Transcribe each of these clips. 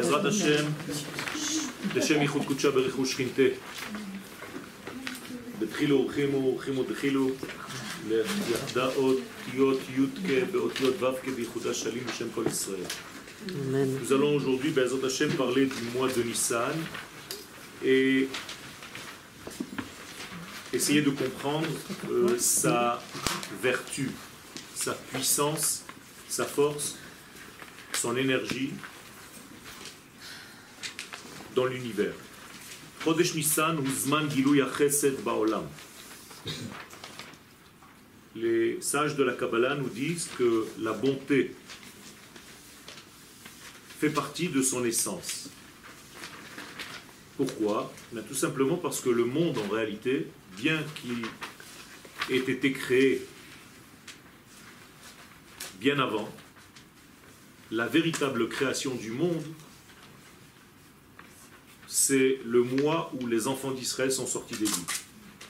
בעזרת השם, לשם ייחוד קודשה ברכו שכינתה. בתחילו ורחימו דחילו, ליחדה אותיות י' באותיות ו' בייחודה שלים בשם כל ישראל. Nous allons aujourd'hui, בעזרת השם, parler du mois de Nissan et essayer de comprendre sa vertu, sa puissance, sa force, son énergie dans l'univers. Chodesh Nissan hu zman gilui hachesed ba'olam. Les sages de la Kabbalah nous disent que la bonté fait partie de son essence. Pourquoi? Tout simplement parce que le monde, en réalité, bien qu'il ait été créé bien avant, la véritable création du monde, c'est le mois où les enfants d'Israël sont sortis d'Égypte.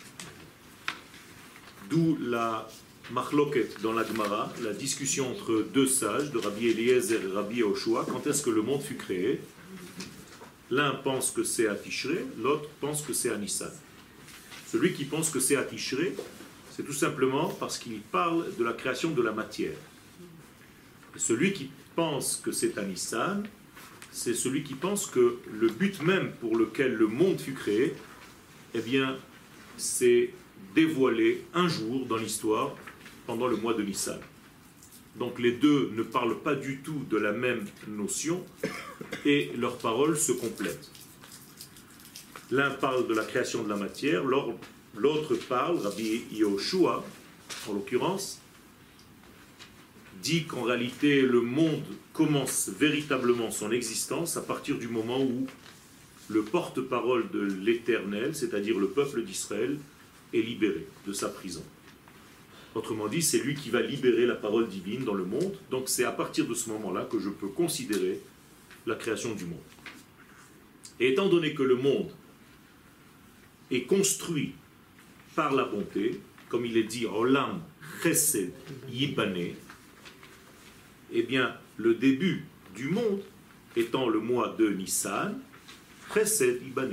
D'où la Machloket dans la Gemara, la discussion entre deux sages, de Rabbi Eliezer et Rabbi Yehoshua, quand est-ce que le monde fut créé. L'un pense que c'est à Tishré, l'autre pense que c'est à Nissan. Celui qui pense que c'est à Tishré, c'est tout simplement parce qu'il parle de la création de la matière. Et celui qui pense que c'est à Nissan, c'est celui qui pense que le but même pour lequel le monde fut créé, eh bien, c'est dévoilé un jour dans l'histoire, pendant le mois de Nissan. Donc les deux ne parlent pas du tout de la même notion et leurs paroles se complètent. L'un parle de la création de la matière, l'autre parle, Rabbi Yehoshua, en l'occurrence, dit qu'en réalité le monde commence véritablement son existence à partir du moment où le porte-parole de l'Éternel, c'est-à-dire le peuple d'Israël, est libéré de sa prison. Autrement dit, c'est lui qui va libérer la parole divine dans le monde. Donc c'est à partir de ce moment-là que je peux considérer la création du monde. Et étant donné que le monde est construit par la bonté, comme il est dit, Olam Chesed Yibane, eh bien, le début du monde étant le mois de Nissan, Chesed Yibane.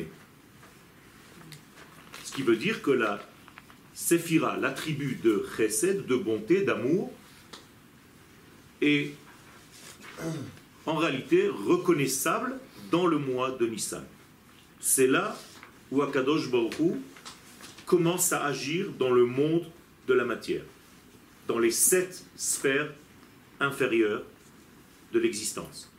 Ce qui veut dire que la Séphira, l'attribut de Chesed, de bonté, d'amour, est en réalité reconnaissable dans le mois de Nissan. C'est là où Akadosh Baruch Hu commence à agir dans le monde de la matière, dans les 7 sphères inférieures de l'existence.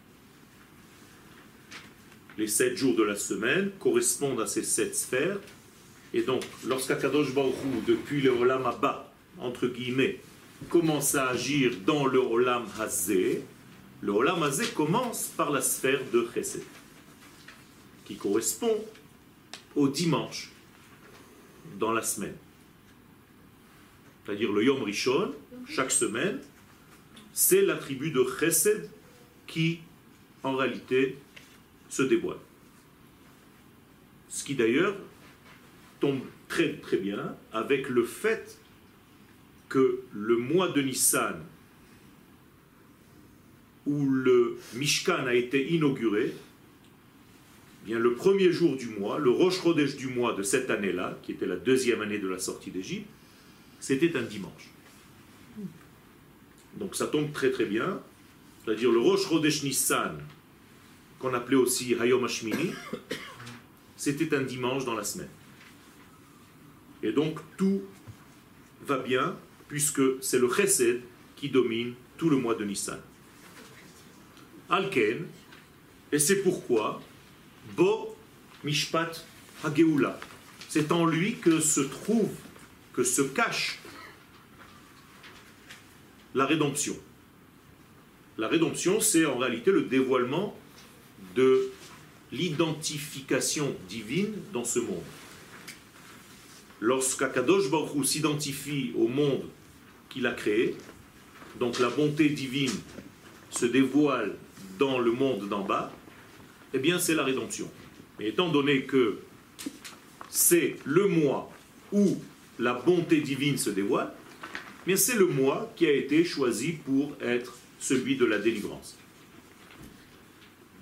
Les 7 jours de la semaine correspondent à ces 7 sphères. Et donc, lorsqu'Akadosh Baruch Hu, depuis le Olam Haba, entre guillemets, commence à agir dans le Olam Hazé, le Olam Hazé commence par la sphère de Chesed, qui correspond au dimanche dans la semaine. C'est-à-dire le Yom Rishon, chaque semaine, c'est l'attribut de Chesed qui, en réalité, se dévoile. Ce qui d'ailleurs tombe très très bien avec le fait que le mois de Nissan, où le Mishkan a été inauguré, eh bien le premier jour du mois, le Rosh Chodesh du mois de cette année-là, qui était la 2e année de la sortie d'Égypte, c'était un dimanche. Donc ça tombe très très bien, c'est-à-dire le Rosh Chodesh Nissan, qu'on appelait aussi Hayom Hashmini, c'était un dimanche dans la semaine. Et donc tout va bien, puisque c'est le Chesed qui domine tout le mois de Nissan. Alken, et c'est pourquoi, Bo Mishpat Hageoula, c'est en lui que se trouve, que se cache la rédemption. La rédemption, c'est en réalité le dévoilement de l'identification divine dans ce monde. Lorsqu'Akadosh Baruch Hu s'identifie au monde qu'il a créé, donc la bonté divine se dévoile dans le monde d'en bas, eh bien c'est la rédemption. Et étant donné que c'est le mois où la bonté divine se dévoile, eh bien c'est le mois qui a été choisi pour être celui de la délivrance.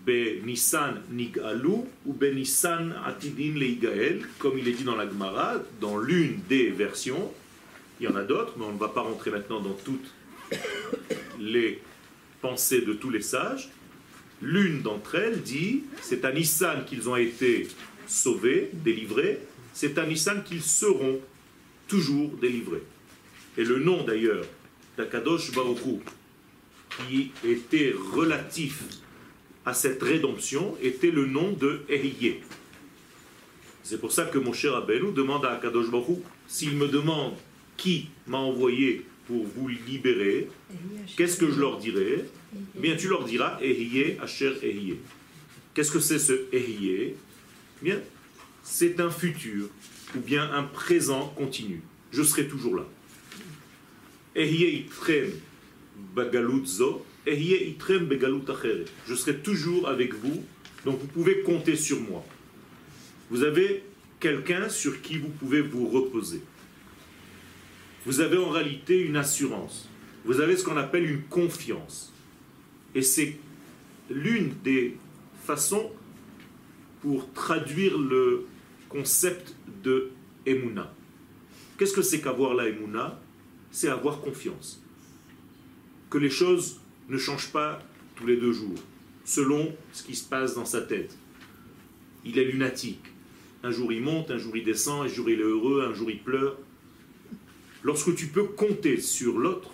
be Nissan Nigalu ou be Nissan Atidin Leigael, comme il est dit dans la Gemara, dans l'une des versions. Il y en a d'autres, mais on ne va pas rentrer maintenant dans toutes les pensées de tous les sages. L'une d'entre elles dit, c'est à Nissan qu'ils ont été sauvés, délivrés, c'est à Nissan qu'ils seront toujours délivrés. Et le nom d'ailleurs d'Akadosh Baruch Hu, qui était relatif à cette rédemption, était le nom de Ehyeh. C'est pour ça que mon cher Rabbeinu demande à Akadosh Baruch Hu, s'il me demande qui m'a envoyé pour vous libérer, qu'est-ce que je leur dirai? Eh bien, tu leur diras Ehyeh Asher Ehyeh. Qu'est-ce que c'est ce Ehyeh? Bien, c'est un futur ou bien un présent continu. Je serai toujours là. Ehyeh itrem bagalut zo, Ehyeh itrem begalut acheret. Je serai toujours avec vous, donc vous pouvez compter sur moi. Vous avez quelqu'un sur qui vous pouvez vous reposer. Vous avez en réalité une assurance. Vous avez ce qu'on appelle une confiance. Et c'est l'une des façons pour traduire le concept de Emouna. Qu'est-ce que c'est qu'avoir la Emouna? C'est avoir confiance. Que les choses ne changent pas tous les 2 jours, selon ce qui se passe dans sa tête. Il est lunatique. Un jour il monte, un jour il descend, un jour il est heureux, un jour il pleure. Lorsque tu peux compter sur l'autre,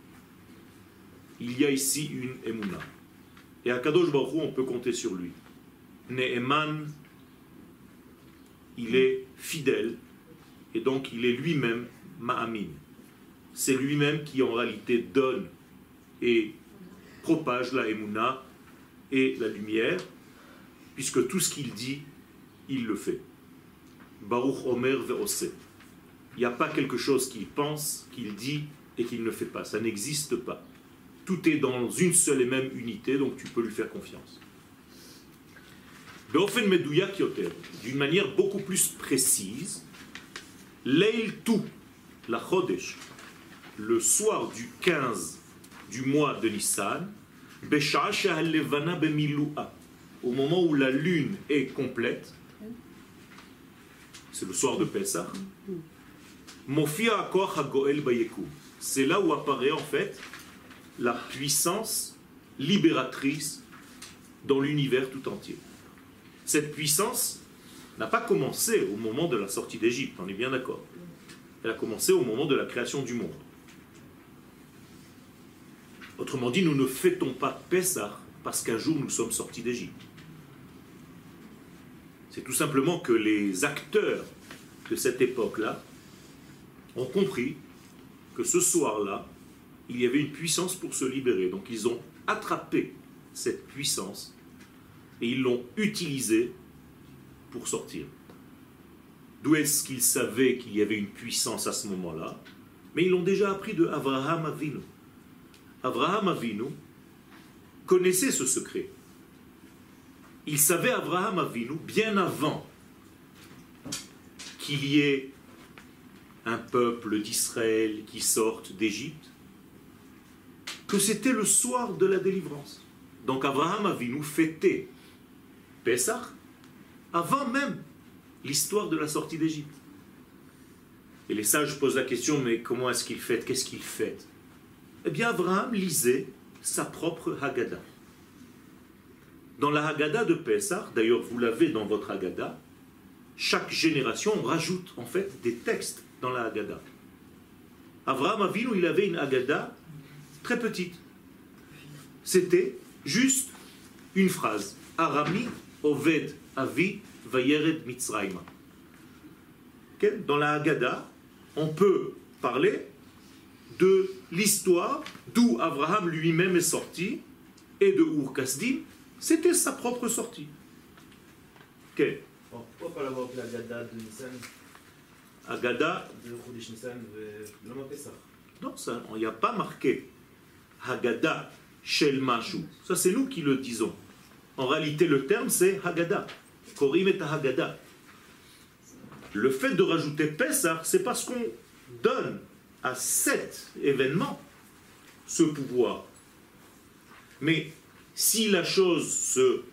il y a ici une Emouna. Et à Kadosh Baruch Hu, on peut compter sur lui. Ne'eman, il est fidèle, et donc il est lui-même Ma'amin. C'est lui-même qui en réalité donne et propage la Emouna et la lumière, puisque tout ce qu'il dit, il le fait. Baruch Omer Ve'oseh. Il n'y a pas quelque chose qu'il pense, qu'il dit et qu'il ne fait pas. Ça n'existe pas. Tout est dans une seule et même unité, donc tu peux lui faire confiance. Be'ofen medouyak yoter, d'une manière beaucoup plus précise, Leil Tu, la Chodesh, le soir du 15 du mois de Nissan, Besha'a she'halevana bemilu'a, au moment où la lune est complète, c'est le soir de Pessah, Mofia Akoach HaGoel Bayekum. C'est là où apparaît en fait la puissance libératrice dans l'univers tout entier. Cette puissance n'a pas commencé au moment de la sortie d'Égypte, on est bien d'accord. Elle a commencé au moment de la création du monde. Autrement dit, nous ne fêtons pas Pessah parce qu'un jour nous sommes sortis d'Égypte. C'est tout simplement que les acteurs de cette époque-là ont compris que ce soir-là, il y avait une puissance pour se libérer. Donc ils ont attrapé cette puissance et ils l'ont utilisée pour sortir. D'où est-ce qu'ils savaient qu'il y avait une puissance à ce moment-là? Mais ils l'ont déjà appris de Avraham Avinu. Avraham Avinu connaissait ce secret. Il savait, Avraham Avinu, bien avant qu'il y ait un peuple d'Israël qui sorte d'Égypte, que c'était le soir de la délivrance. Donc Avraham Avinu fêtait Pessah avant même l'histoire de la sortie d'Égypte. Et les sages posent la question, mais comment est-ce qu'il fête? Qu'est-ce qu'il fête? Eh bien, Avraham lisait sa propre Haggadah. Dans la Haggadah de Pessah, d'ailleurs vous l'avez dans votre Haggadah, chaque génération rajoute en fait des textes dans la Haggadah. Avraham Avinu, il avait une Haggadah très petite. C'était juste une phrase. Arami Oved Avi Vayered Mitzrayma. Okay? Dans la Haggadah, on peut parler de l'histoire d'où Abraham lui-même est sorti et de Ur Kasdim, c'était sa propre sortie. Okay. Pourquoi pas l'avoir appelé Haggadah de Nissan? Haggadah de Chodesh Nissan, l'homme appelé ça. Non, il n'y a pas marqué Haggadah Shel Mashu. Ça, c'est nous qui le disons. En réalité, le terme, c'est Haggadah. Korim et Haggadah. Le fait de rajouter Pessah, c'est parce qu'on donne à cet événement ce pouvoir. Mais si la chose se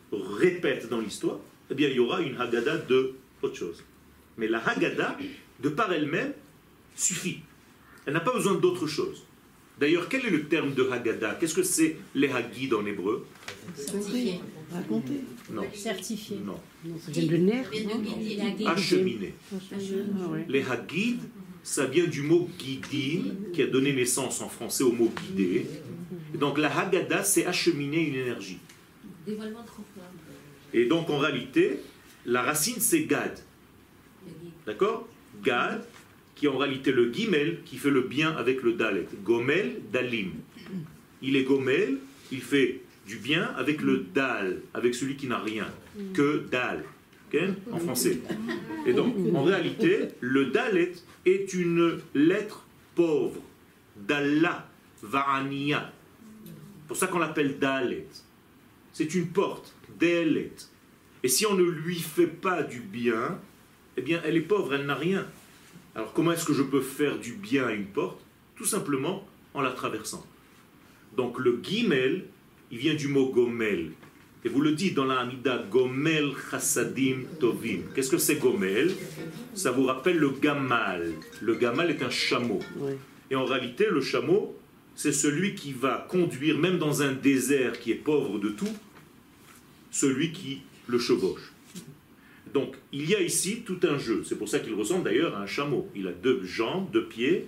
répète dans l'histoire, eh bien il y aura une Haggadah de autre chose. Mais la Haggadah, de par elle-même, suffit. Elle n'a pas besoin d'autre chose. D'ailleurs, quel est le terme de Haggadah? Qu'est-ce que c'est les Haggid en hébreu? Certifié. Raconter. Non. Certifié. Non. Non, ça vient de nerf. Acheminer. Ah ouais. Les Haggid, ça vient du mot guidim, qui a donné naissance en français au mot guider. Et donc la Haggadah, c'est acheminer une énergie. Dévoilement trop fort. Et donc en réalité, la racine c'est Gad. D'accord? Gad, qui est en réalité le Gimel, qui fait le bien avec le Dalet. Gomel, Dalim. Il est Gomel, il fait du bien avec le Dal, avec celui qui n'a rien. Que Dal. Okay? En français. Et donc, en réalité, le Dalet est une lettre pauvre. Dalla, Va'aniya. C'est pour ça qu'on l'appelle Dalet. C'est une porte, Dalet. Et si on ne lui fait pas du bien, eh bien, elle est pauvre, elle n'a rien. Alors, comment est-ce que je peux faire du bien à une porte? Tout simplement en la traversant. Donc, le Gimel, il vient du mot Gomel. Et vous le dites dans la Hamida, Gomel Chassadim Tovim. Qu'est-ce que c'est Gomel? Ça vous rappelle le Gamal. Le Gamal est un chameau. Ouais. Et en réalité, le chameau, c'est celui qui va conduire, même dans un désert qui est pauvre de tout, celui qui le chevauche. Donc, il y a ici tout un jeu. C'est pour ça qu'il ressemble d'ailleurs à un chameau. Il a 2 jambes, 2 pieds,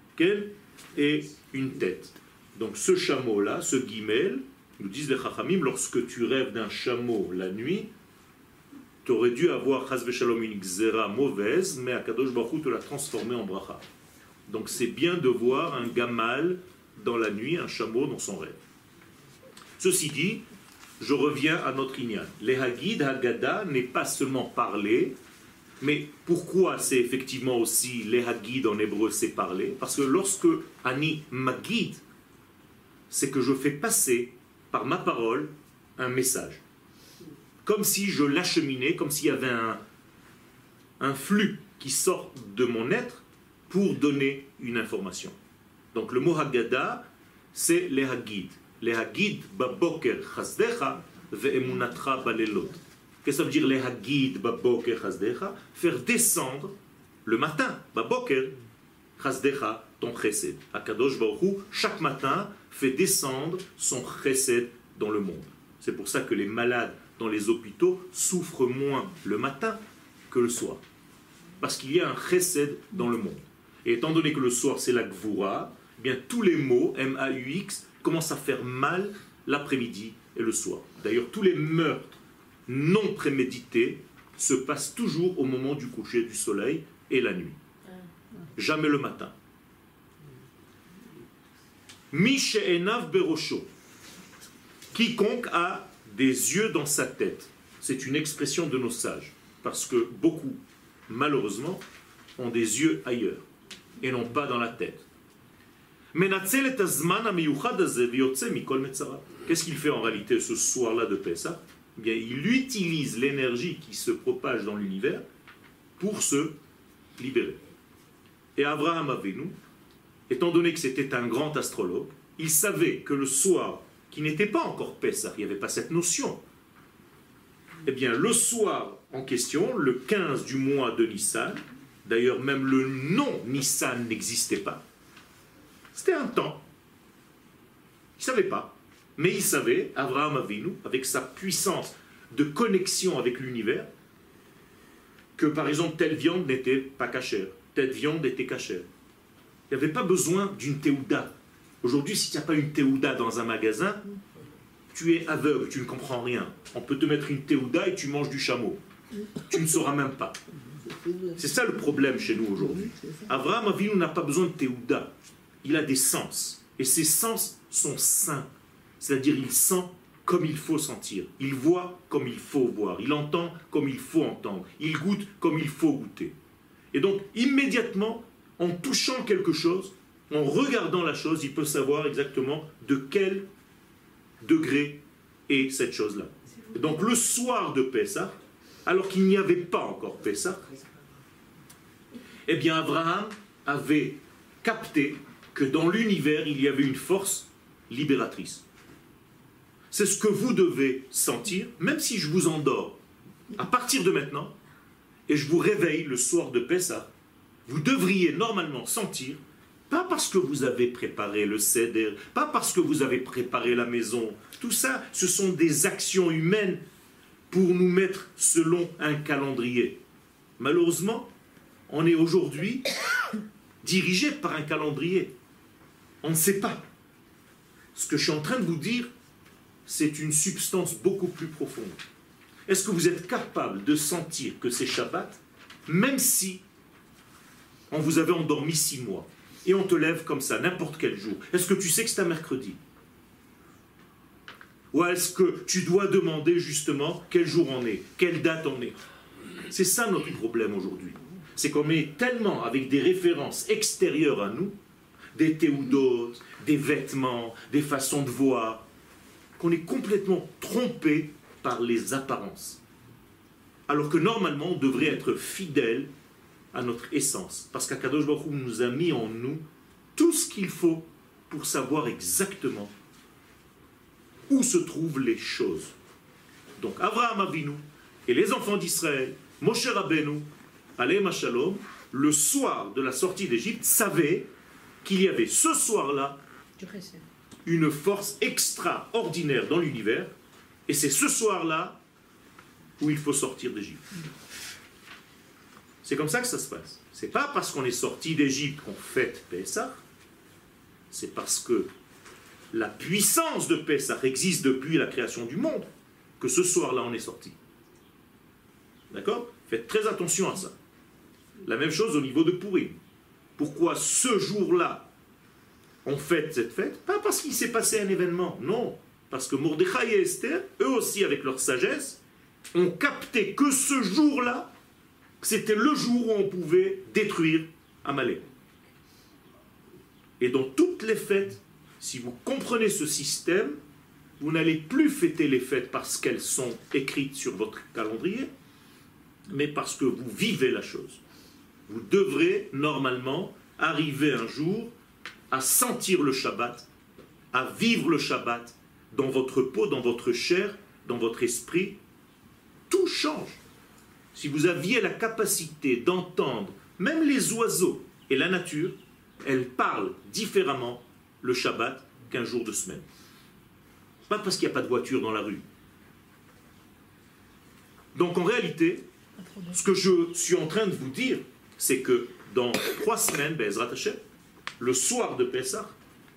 et une tête. Donc, ce chameau-là, ce guimel, nous disent les Chachamim, lorsque tu rêves d'un chameau la nuit, tu aurais dû avoir chas v'shalom une xéra mauvaise, mais Akadosh Baruch Hu te l'a transformé en bracha. Donc, c'est bien de voir un gamal dans la nuit, un chameau dans son rêve. Ceci dit, je reviens à notre inyan. Les Haggid, Haggadah n'est pas seulement parler, mais pourquoi c'est effectivement aussi les Haggid en hébreu, c'est parler? Parce que lorsque Ani Magid, c'est que je fais passer par ma parole un message. Comme si je l'acheminais, comme s'il y avait un flux qui sort de mon être pour donner une information. Donc le mot Haggadah, c'est les Haggid. Les Haggid baboker chasdecha ve'emunatra balelot. Qu'est-ce que ça veut dire les Haggid baboker chasdecha? Faire descendre le matin, baboker chasdecha, ton chesed. Akadosh Baruch Hu, chaque matin, fait descendre son chesed dans le monde. C'est pour ça que les malades dans les hôpitaux souffrent moins le matin que le soir. Parce qu'il y a un chesed dans le monde. Et étant donné que le soir c'est la gvura, eh bien tous les mots, M-A-U-X, commencent à faire mal l'après-midi et le soir. D'ailleurs, tous les meurtres non prémédités se passent toujours au moment du coucher du soleil et la nuit. Jamais le matin. Mi she'enav berosho. Quiconque a des yeux dans sa tête. C'est une expression de nos sages. Parce que beaucoup, malheureusement, ont des yeux ailleurs et non pas dans la tête. Qu'est-ce qu'il fait en réalité ce soir-là de Pessah? Eh bien, il utilise l'énergie qui se propage dans l'univers pour se libérer. Et Abraham Avinu, étant donné que c'était un grand astrologue, il savait que le soir, qui n'était pas encore Pessah, il n'y avait pas cette notion, eh bien, le soir en question, le 15 du mois de Nissan, d'ailleurs même le nom Nissan n'existait pas, c'était un temps. Il ne savait pas. Mais il savait, Abraham Avinu, avec sa puissance de connexion avec l'univers, que par exemple telle viande n'était pas cachère, telle viande était cachère. Il n'y avait pas besoin d'une théouda. Aujourd'hui, si tu n'as pas une théouda dans un magasin, tu es aveugle, tu ne comprends rien. On peut te mettre une théouda et tu manges du chameau. Tu ne sauras même pas. C'est ça le problème chez nous aujourd'hui. Abraham Avinu n'a pas besoin de théouda. Il a des sens. Et ces sens sont sains. C'est-à-dire il sent comme il faut sentir. Il voit comme il faut voir. Il entend comme il faut entendre. Il goûte comme il faut goûter. Et donc, immédiatement, en touchant quelque chose, en regardant la chose, il peut savoir exactement de quel degré est cette chose-là. Et donc, le soir de Pessah, alors qu'il n'y avait pas encore Pessah, eh bien, Abraham avait capté que dans l'univers, il y avait une force libératrice. c'est ce que vous devez sentir, même si je vous endors, à partir de maintenant, et je vous réveille le soir de Pessah, vous devriez normalement sentir, pas parce que vous avez préparé le seder, pas parce que vous avez préparé la maison, tout ça, ce sont des actions humaines pour nous mettre selon un calendrier. Malheureusement, on est aujourd'hui dirigé par un calendrier. On ne sait pas. Ce que je suis en train de vous dire, c'est une substance beaucoup plus profonde. Est-ce que vous êtes capable de sentir que c'est Shabbat, même si on vous avait endormi 6 mois, et on te lève comme ça, n'importe quel jour? Est-ce que tu sais que c'est un mercredi? Ou est-ce que tu dois demander justement quel jour on est, quelle date on est? C'est ça notre problème aujourd'hui. C'est qu'on est tellement avec des références extérieures à nous, des théodotes, des vêtements, des façons de voir, qu'on est complètement trompé par les apparences. Alors que normalement, on devrait être fidèle à notre essence. Parce qu'Akadosh Baruch Hu nous a mis en nous tout ce qu'il faut pour savoir exactement où se trouvent les choses. Donc Avraham Avinu et les enfants d'Israël, Moshe Rabbeinu, Aleim Shalom, le soir de la sortie d'Égypte, savaient qu'il y avait ce soir-là une force extraordinaire dans l'univers, et c'est ce soir-là où il faut sortir d'Égypte. C'est comme ça que ça se passe. C'est pas parce qu'on est sorti d'Égypte qu'on fête Pessah, c'est parce que la puissance de Pessah existe depuis la création du monde, que ce soir-là on est sorti. D'accord? Faites très attention à ça. La même chose au niveau de Pourim. Pourquoi ce jour-là on fête cette fête? Pas parce qu'il s'est passé un événement, non. Parce que Mordechai et Esther, eux aussi avec leur sagesse, ont capté que ce jour-là, c'était le jour où on pouvait détruire Amalek. Et dans toutes les fêtes, si vous comprenez ce système, vous n'allez plus fêter les fêtes parce qu'elles sont écrites sur votre calendrier, mais parce que vous vivez la chose. Vous devrez normalement arriver un jour à sentir le Shabbat, à vivre le Shabbat dans votre peau, dans votre chair, dans votre esprit. Tout change. Si vous aviez la capacité d'entendre même les oiseaux et la nature, elles parlent différemment le Shabbat qu'un jour de semaine. Pas parce qu'il n'y a pas de voiture dans la rue. Donc en réalité, ce que je suis en train de vous dire, c'est que dans 3 semaines, Be'ezrat Hashem, le soir de Pessah,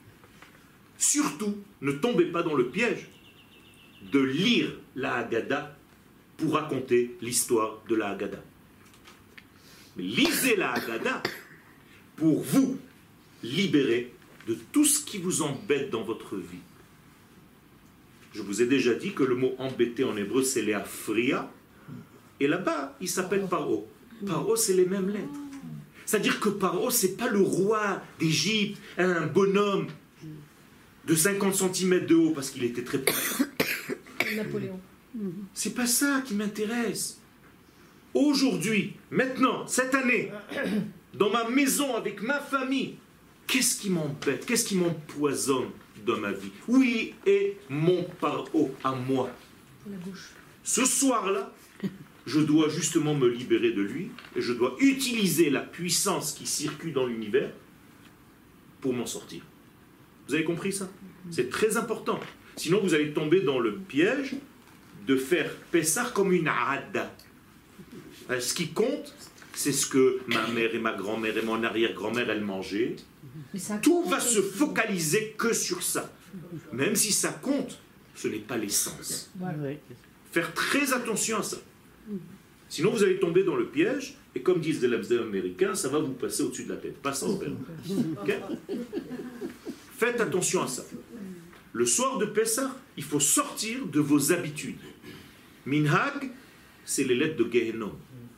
surtout ne tombez pas dans le piège de lire la Haggadah pour raconter l'histoire de la Haggadah. Mais lisez la Haggadah pour vous libérer de tout ce qui vous embête dans votre vie. Je vous ai déjà dit que le mot embêter en hébreu c'est léafria, et là-bas il s'appelle Paro. Paro c'est les mêmes lettres. C'est-à-dire que Paro c'est pas le roi d'Égypte, un bonhomme de 50 cm de haut parce qu'il était très petit. Napoléon. C'est pas ça qui m'intéresse. Aujourd'hui, maintenant, cette année, dans ma maison, avec ma famille, qu'est-ce qui m'embête, qu'est-ce qui m'empoisonne dans ma vie? Oui, et mon paro à moi. La bouche. Ce soir-là, je dois justement me libérer de lui, et je dois utiliser la puissance qui circule dans l'univers pour m'en sortir. Vous avez compris ça? C'est très important. Sinon, vous allez tomber dans le piège de faire Pessah comme une Hadda. Ce qui compte, c'est ce que ma mère et ma grand-mère et mon arrière-grand-mère, elles mangeaient. Tout va se focaliser que sur ça. Même si ça compte, ce n'est pas l'essence. Faire très attention à ça. Sinon, vous allez tomber dans le piège, et comme disent les labs américains, ça va vous passer au-dessus de la tête. Pas sans peine. Okay? Faites attention à ça. Le soir de Pessah, il faut sortir de vos habitudes. Minhag, c'est les lettres de Gehenom.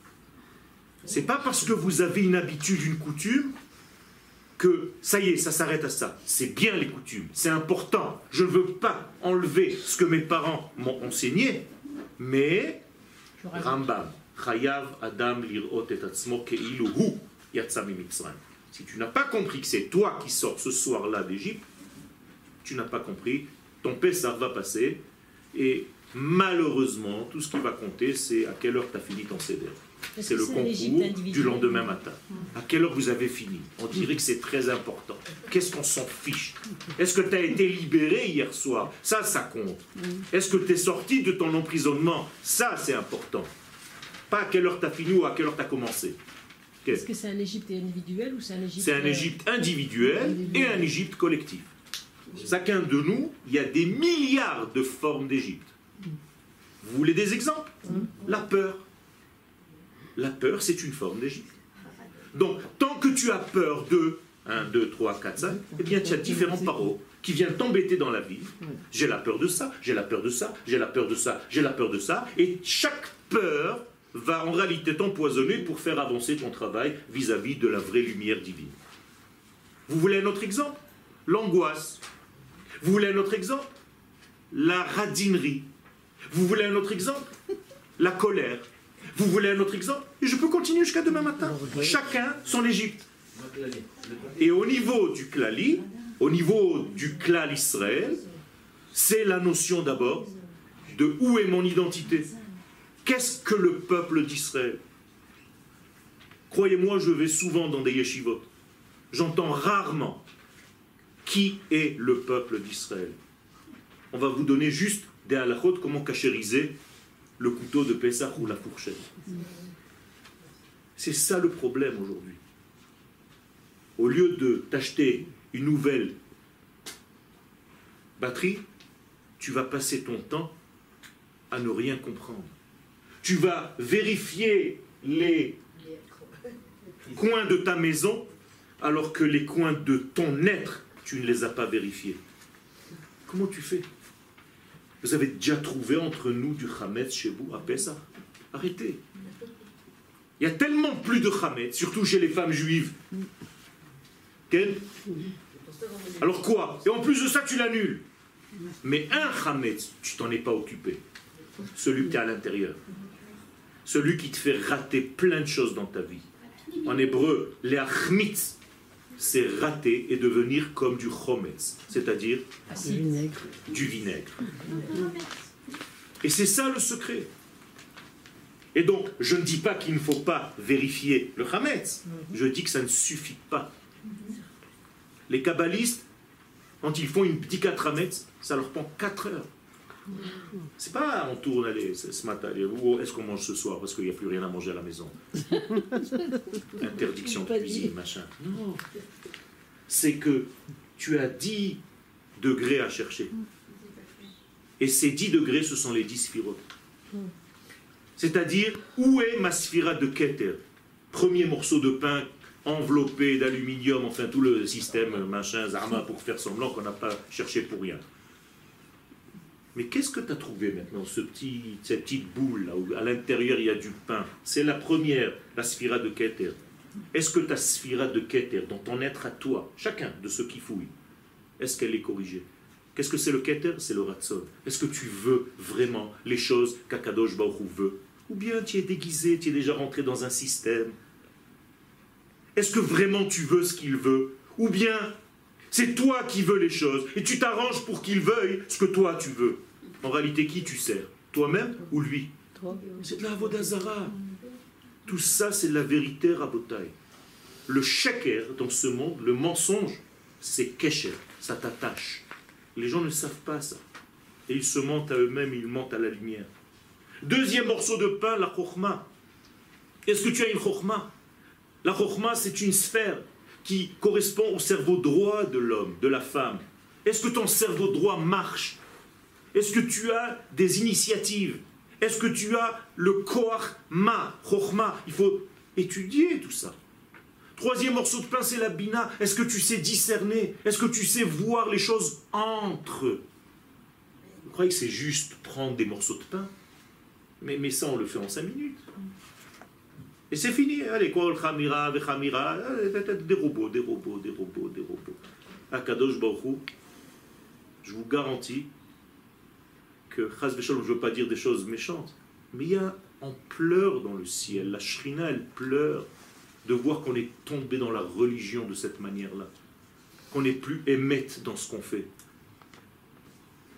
C'est pas parce que vous avez une habitude, une coutume, que ça y est, ça s'arrête à ça. C'est bien les coutumes, c'est important. Je ne veux pas enlever ce que mes parents m'ont enseigné, mais Rambam, Chayav Adam lirot et atzmo keilu hu yatsa mimitzrayim. Si tu n'as pas compris que c'est toi qui sors ce soir-là d'Égypte, tu n'as pas compris, ton Pessah va passer Et malheureusement, tout ce qui va compter, c'est à quelle heure tu as fini ton CDR. C'est le concours du lendemain matin. À quelle heure vous avez fini? On dirait que c'est très important. Qu'est-ce qu'on s'en fiche? Est-ce que tu as été libéré hier soir? Ça compte. Est-ce que tu es sorti de ton emprisonnement? Ça, c'est important. Pas à quelle heure tu as fini ou à quelle heure tu as commencé. Est-ce que c'est un Égypte individuel ou c'est un Égypte... C'est un Égypte individuel et un Égypte collectif. Chacun de nous, il y a des milliards de formes d'Égypte. Vous voulez des exemples? La peur. La peur, c'est une forme d'Égypte. Donc, tant que tu as peur de 1, 2, 3, 4, 5, eh bien, tu as différents paroles qui viennent t'embêter dans la vie. J'ai la peur de ça, j'ai la peur de ça, j'ai la peur de ça, j'ai la peur de ça. Et chaque peur va en réalité t'empoisonner pour faire avancer ton travail vis-à-vis de la vraie lumière divine. Vous voulez un autre exemple? L'angoisse. Vous voulez un autre exemple? La radinerie. Vous voulez un autre exemple? La colère. Vous voulez un autre exemple? Et je peux continuer jusqu'à demain matin. Chacun son Égypte. Et au niveau du klali, au niveau du klal Israël, c'est la notion d'abord de où est mon identité. Qu'est-ce que le peuple d'Israël? Croyez-moi, je vais souvent dans des yeshivot. J'entends rarement qui est le peuple d'Israël. On va vous donner juste des halachot, comment cachériser le couteau de Pessah ou la fourchette. C'est ça le problème aujourd'hui. Au lieu de t'acheter une nouvelle batterie, tu vas passer ton temps à ne rien comprendre. Tu vas vérifier les coins de ta maison alors que les coins de ton être, tu ne les as pas vérifiés. Comment tu fais? Vous avez déjà trouvé entre nous du Hametz chez vous à Pessah? Arrêtez. Il y a tellement plus de Hametz, surtout chez les femmes juives. Quel? Alors quoi? Et en plus de ça, tu l'annules. Mais un Hametz, tu t'en es pas occupé. Celui qui est à l'intérieur. Celui qui te fait rater plein de choses dans ta vie. En hébreu, l'achmitz, c'est rater et devenir comme du chometz, c'est-à-dire du vinaigre. Et c'est ça le secret. Et donc, je ne dis pas qu'il ne faut pas vérifier le chametz, je dis que ça ne suffit pas. Les kabbalistes, quand ils font une bdikat chametz, ça leur prend 4 heures. C'est pas on tourne, allez, ce matin, allez, où est-ce qu'on mange ce soir parce qu'il n'y a plus rien à manger à la maison. Interdiction de cuisine, machin. Non. C'est que tu as 10 degrés à chercher. Et ces 10 degrés, ce sont les 10 sphirotes. C'est-à-dire, où est ma sphira de Keter? Premier morceau de pain enveloppé d'aluminium, enfin tout le système, machin, zarma, pour faire semblant qu'on n'a pas cherché pour rien. Mais qu'est-ce que tu as trouvé maintenant, cette petite boule là où à l'intérieur il y a du pain? C'est la première, la sphira de Keter. Est-ce que ta sphira de Keter, dans ton être à toi, chacun de ceux qui fouillent, est-ce qu'elle est corrigée? Qu'est-ce que c'est le Keter? C'est le Ratson. Est-ce que tu veux vraiment les choses qu'Akadosh Baruch Hu veut? Ou bien tu es déguisé, tu es déjà rentré dans un système? Est-ce que vraiment tu veux ce qu'il veut? Ou bien c'est toi qui veux les choses et tu t'arranges pour qu'il veuille ce que toi tu veux. En réalité, qui tu sers? Toi-même ou lui? C'est de la avodah zara. Tout ça, c'est de la vérité rabotai. Le sheker dans ce monde, le mensonge, c'est kesher, ça t'attache. Les gens ne savent pas ça. Et ils se mentent à eux-mêmes, ils mentent à la lumière. Deuxième morceau de pain, la chokhma. Est-ce que tu as une chokhma? La chokhma, c'est une sphère qui correspond au cerveau droit de l'homme, de la femme. Est-ce que ton cerveau droit marche? Est-ce que tu as des initiatives? Est-ce que tu as le koach ma, chokhma? Il faut étudier tout ça. Troisième morceau de pain, c'est la bina. Est-ce que tu sais discerner? Est-ce que tu sais voir les choses entre eux? Vous croyez que c'est juste prendre des morceaux de pain? Mais ça, on le fait en 5 minutes. Et c'est fini. Allez, kol chamira, vechamira, des robots. Akadosh Baruch Hu, je vous garantis que, chas v'shalom, je ne veux pas dire des choses méchantes, mais on pleure dans le ciel. La Shrina, elle pleure de voir qu'on est tombé dans la religion de cette manière-là. Qu'on n'est plus émette dans ce qu'on fait.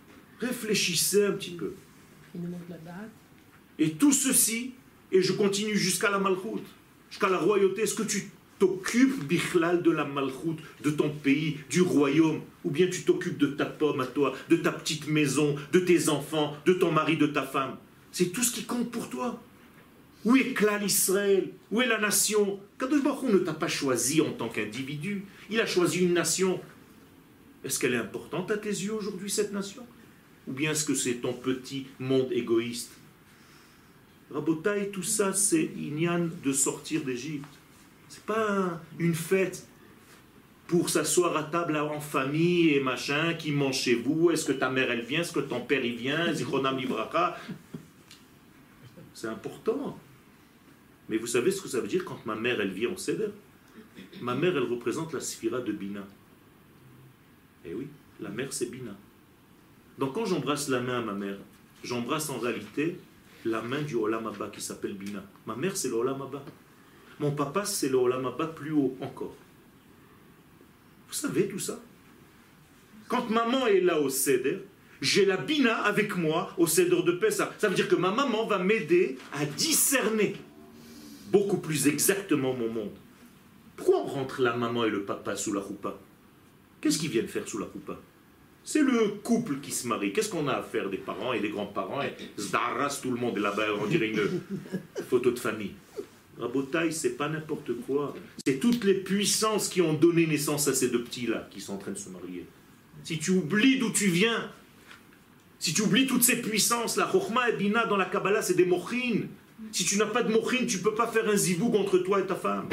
Réfléchissez un petit peu. Il nous manque la date. Et tout ceci, et je continue jusqu'à la Malchoute, jusqu'à la royauté, est-ce que tu t'occupes, Bichlal, de la Malchoute, de ton pays, du royaume, ou bien tu t'occupes de ta pomme à toi, de ta petite maison, de tes enfants, de ton mari, de ta femme? C'est tout ce qui compte pour toi. Où est Klal Israël? Où est la nation? Kadosh Baruch Hu ne t'a pas choisi en tant qu'individu. Il a choisi une nation. Est-ce qu'elle est importante à tes yeux aujourd'hui, cette nation? Ou bien est-ce que c'est ton petit monde égoïste? Rabotaï, tout ça, c'est Inyan de sortir d'Égypte. C'est pas une fête pour s'asseoir à table en famille et machin, qui mange chez vous. Est-ce que ta mère, elle vient? Est-ce que ton père, il vient? Zichronam Libracha. C'est important. Mais vous savez ce que ça veut dire quand ma mère, elle vient au Seder? Ma mère, elle représente la Sphira de Bina. Eh oui, la mère, c'est Bina. Donc quand j'embrasse la main à ma mère, j'embrasse en réalité la main du Olam Abba qui s'appelle Bina. Ma mère, c'est le Olam Abba. Mon papa, c'est le Olam Abba plus haut encore. Vous savez tout ça? Quand maman est là au Seder, j'ai la Bina avec moi au Seder de Pessah. Ça veut dire que ma maman va m'aider à discerner beaucoup plus exactement mon monde. Pourquoi on rentre la maman et le papa sous la roupa? Qu'est-ce qu'ils viennent faire sous la roupa? C'est le couple qui se marie. Qu'est-ce qu'on a à faire des parents et des grands-parents? Et Zdaras, tout le monde est là-bas, on dirait une photo de famille. Rabotaï, c'est pas n'importe quoi. C'est toutes les puissances qui ont donné naissance à ces deux petits-là qui sont en train de se marier. Si tu oublies d'où tu viens, si tu oublies toutes ces puissances, la Chokhma et Bina dans la Kabbalah, c'est des mochines. Si tu n'as pas de mochines, tu ne peux pas faire un zivoug entre toi et ta femme.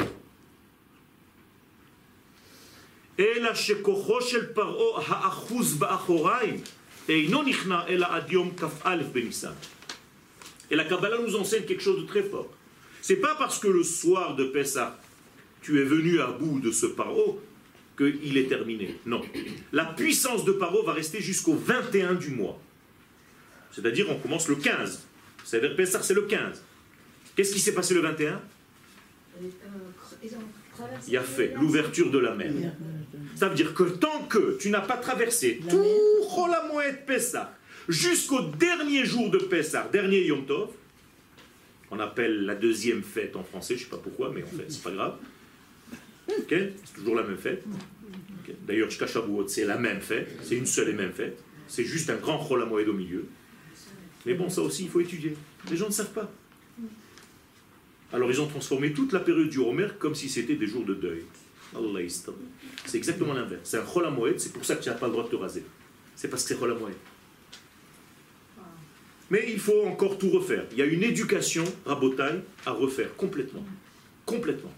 Et la shekocho shel paro ha'achuz ba'achoraim eino nichna ela ad yom kaf alef benissan. Et la Kabbalah nous enseigne quelque chose de très fort. C'est pas parce que le soir de Pessah, tu es venu à bout de ce paro qu'il est terminé. Non. La puissance de paro va rester jusqu'au 21 du mois. C'est-à-dire, on commence le 15. C'est-à-dire, Pessah, c'est le 15. Qu'est-ce qui s'est passé le 21? Il a fait l'ouverture de la mer. Ça veut dire que tant que tu n'as pas traversé tout Chol HaMoed Pessah jusqu'au dernier jour de Pessah, dernier Yom Tov, on appelle la deuxième fête en français, je ne sais pas pourquoi, mais en fait, c'est pas grave. Okay? C'est toujours la même fête. Okay? D'ailleurs, Shka Shavuot, c'est la même fête, c'est une seule et même fête. C'est juste un grand Chol HaMoed au milieu. Mais bon, ça aussi, il faut étudier. Les gens ne savent pas. Alors, ils ont transformé toute la période du Homer comme si c'était des jours de deuil. Allah, c'est exactement l'inverse. C'est un Chol HaMoed, c'est pour ça que tu n'as pas le droit de te raser. C'est parce que c'est Chol HaMoed. Mais il faut encore tout refaire. Il y a une éducation, Rabotaï, à refaire complètement. Complètement.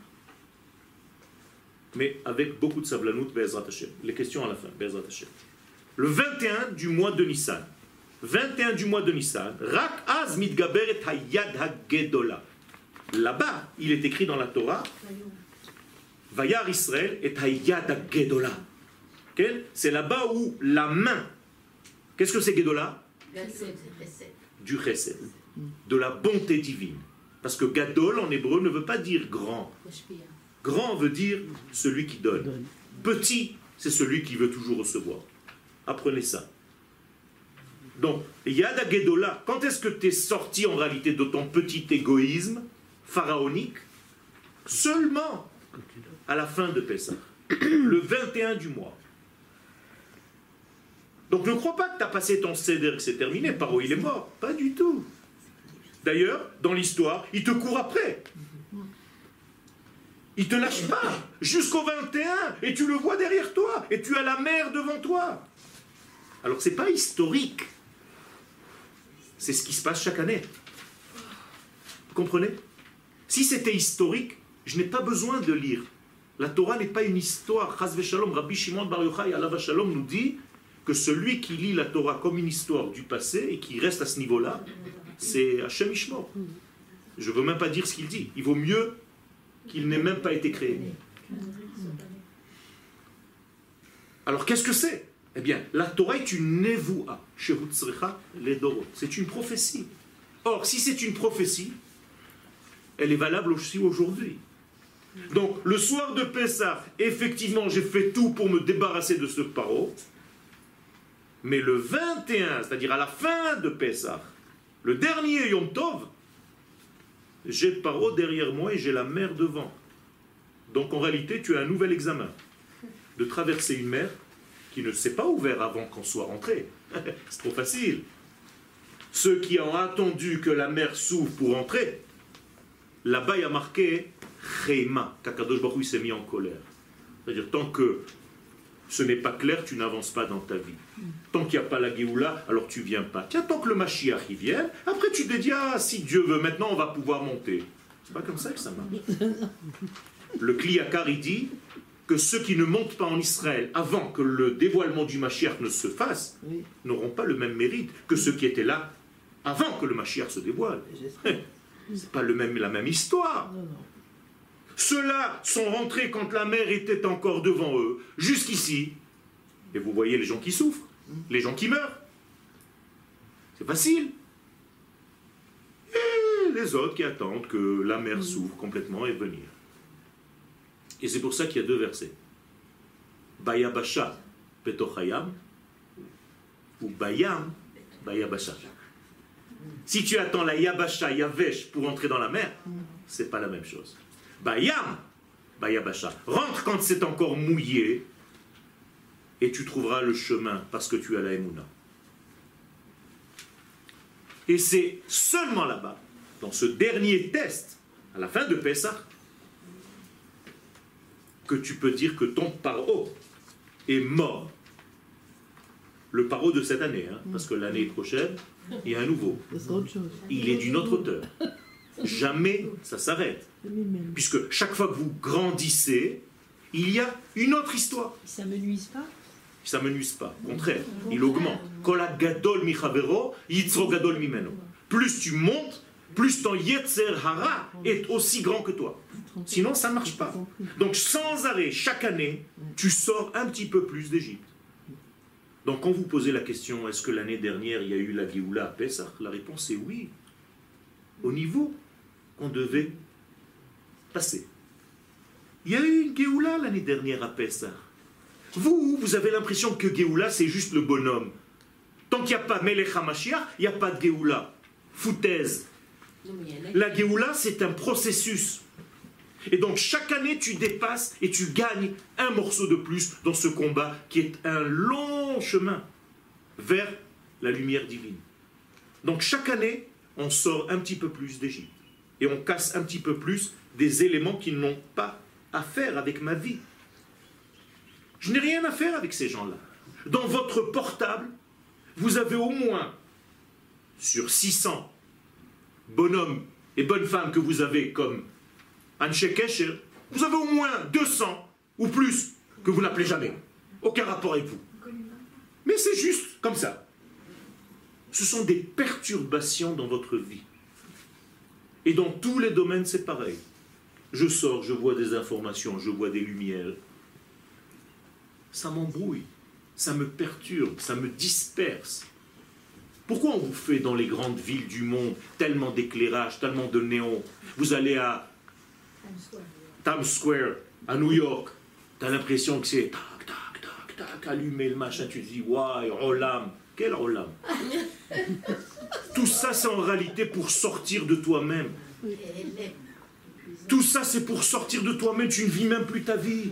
Mais avec beaucoup de sablanout, Be'ezrat Hashem. Les questions à la fin, Be'ezrat Hashem. Le 21 du mois de Nissan. 21 du mois de Nissan. Rak az mitgaberet hayad hagedola. Là-bas, il est écrit dans la Torah, Vayar Israël et hayad hagedola. C'est là-bas où la main. Qu'est-ce que c'est Gedola? Du chesed, de la bonté divine. Parce que gadol en hébreu ne veut pas dire grand. Grand veut dire celui qui donne. Petit, c'est celui qui veut toujours recevoir. Apprenez ça. Donc, Yad HaGedola, quand est-ce que tu es sorti en réalité de ton petit égoïsme pharaonique? Seulement à la fin de Pessah, le 21 du mois. Donc ne crois pas que tu as passé ton Seder, que c'est terminé, Paro il est mort. Pas du tout. D'ailleurs, dans l'histoire, il te court après. Il ne te lâche pas jusqu'au 21 et tu le vois derrière toi et tu as la mer devant toi. Alors c'est pas historique. C'est ce qui se passe chaque année. Vous comprenez? Si c'était historique, je n'ai pas besoin de lire. La Torah n'est pas une histoire. Chas v'shalom, Rabbi Shimon Bar Yochai alav shalom nous dit que celui qui lit la Torah comme une histoire du passé et qui reste à ce niveau-là, c'est Hashem Ishmor. Je ne veux même pas dire ce qu'il dit. Il vaut mieux qu'il n'ait même pas été créé. Alors qu'est-ce que c'est? Eh bien, la Torah est une nevoua, c'est une prophétie. Or, si c'est une prophétie, elle est valable aussi aujourd'hui. Donc, le soir de Pessah, effectivement, j'ai fait tout pour me débarrasser de ce paro. Mais le 21, c'est-à-dire à la fin de Pessah, le dernier Yom Tov, j'ai Paro derrière moi et j'ai la mer devant. Donc en réalité, tu as un nouvel examen de traverser une mer qui ne s'est pas ouverte avant qu'on soit rentré. C'est trop facile. Ceux qui ont attendu que la mer s'ouvre pour entrer, là-bas il y a marqué Chema, qu'Akadosh Baruch Hu s'est mis en colère. C'est-à-dire tant que ce n'est pas clair, tu n'avances pas dans ta vie. Tant qu'il n'y a pas la Géoula, alors tu ne viens pas. Tiens, tant que le Mashiach y vienne, après tu te dis, ah, si Dieu veut, maintenant on va pouvoir monter. C'est pas comme ça que ça marche. Le Kliyakar, il dit que ceux qui ne montent pas en Israël avant que le dévoilement du Mashiach ne se fasse, n'auront pas le même mérite que ceux qui étaient là avant que le Mashiach se dévoile. C'est pas la même histoire. Ceux-là sont rentrés quand la mer était encore devant eux, jusqu'ici. Et vous voyez les gens qui souffrent, les gens qui meurent. C'est facile. Et les autres qui attendent que la mer s'ouvre complètement et venir. Et c'est pour ça qu'il y a deux versets. Bayabasha petochayam ou bayam bayabasha. Si tu attends la yabasha yavesh pour entrer dans la mer, c'est pas la même chose. Bayam bayabasha. Rentre quand c'est encore mouillé et tu trouveras le chemin parce que tu as la Emouna. Et c'est seulement là-bas, dans ce dernier test, à la fin de Pessah, que tu peux dire que ton paro est mort. Le paro de cette année, parce que l'année prochaine, il y a un nouveau. Il est d'une autre hauteur. Jamais ça s'arrête. Puisque chaque fois que vous grandissez, il y a une autre histoire. Ça ne me nuise pas? Ça ne me nuise pas. Au contraire, il augmente. Kola gadol mi chavero, yitzro gadol mimeno. Plus tu montes, plus ton yetzer hara est aussi grand que toi. Sinon, ça ne marche pas. Donc, sans arrêt, chaque année, tu sors un petit peu plus d'Égypte. Donc, quand vous posez la question, est-ce que l'année dernière, il y a eu la Géoula à Pessah? La réponse est oui. Au niveau qu'on devait passer. Il y a eu une Géoula l'année dernière à Pessah. Vous avez l'impression que Géoula, c'est juste le bonhomme. Tant qu'il n'y a pas Melech HaMashiach, il n'y a pas de Géoula. Foutaise. La Géoula, c'est un processus. Et donc, chaque année, tu dépasses et tu gagnes un morceau de plus dans ce combat qui est un long chemin vers la lumière divine. Donc, chaque année, on sort un petit peu plus d'Égypte. Et on casse un petit peu plus des éléments qui n'ont pas à faire avec ma vie. Je n'ai rien à faire avec ces gens-là. Dans votre portable, vous avez au moins, sur 600 bonhommes et bonnes femmes que vous avez comme Anshe Kesher, vous avez au moins 200 ou plus que vous n'appelez jamais. Aucun rapport avec vous. Mais c'est juste comme ça. Ce sont des perturbations dans votre vie. Et dans tous les domaines, c'est pareil. Je sors, je vois des informations, je vois des lumières. Ça m'embrouille, ça me perturbe, ça me disperse. Pourquoi on vous fait dans les grandes villes du monde tellement d'éclairage, tellement de néons? Vous allez à Times Square, à New York, tu as l'impression que c'est tac, tac, tac, tac, allumer le machin, tu te dis, waouh, Olam, quel Olam? Tout ça, c'est en réalité pour sortir de toi-même. Tout ça, c'est pour sortir de toi-même, tu ne vis même plus ta vie.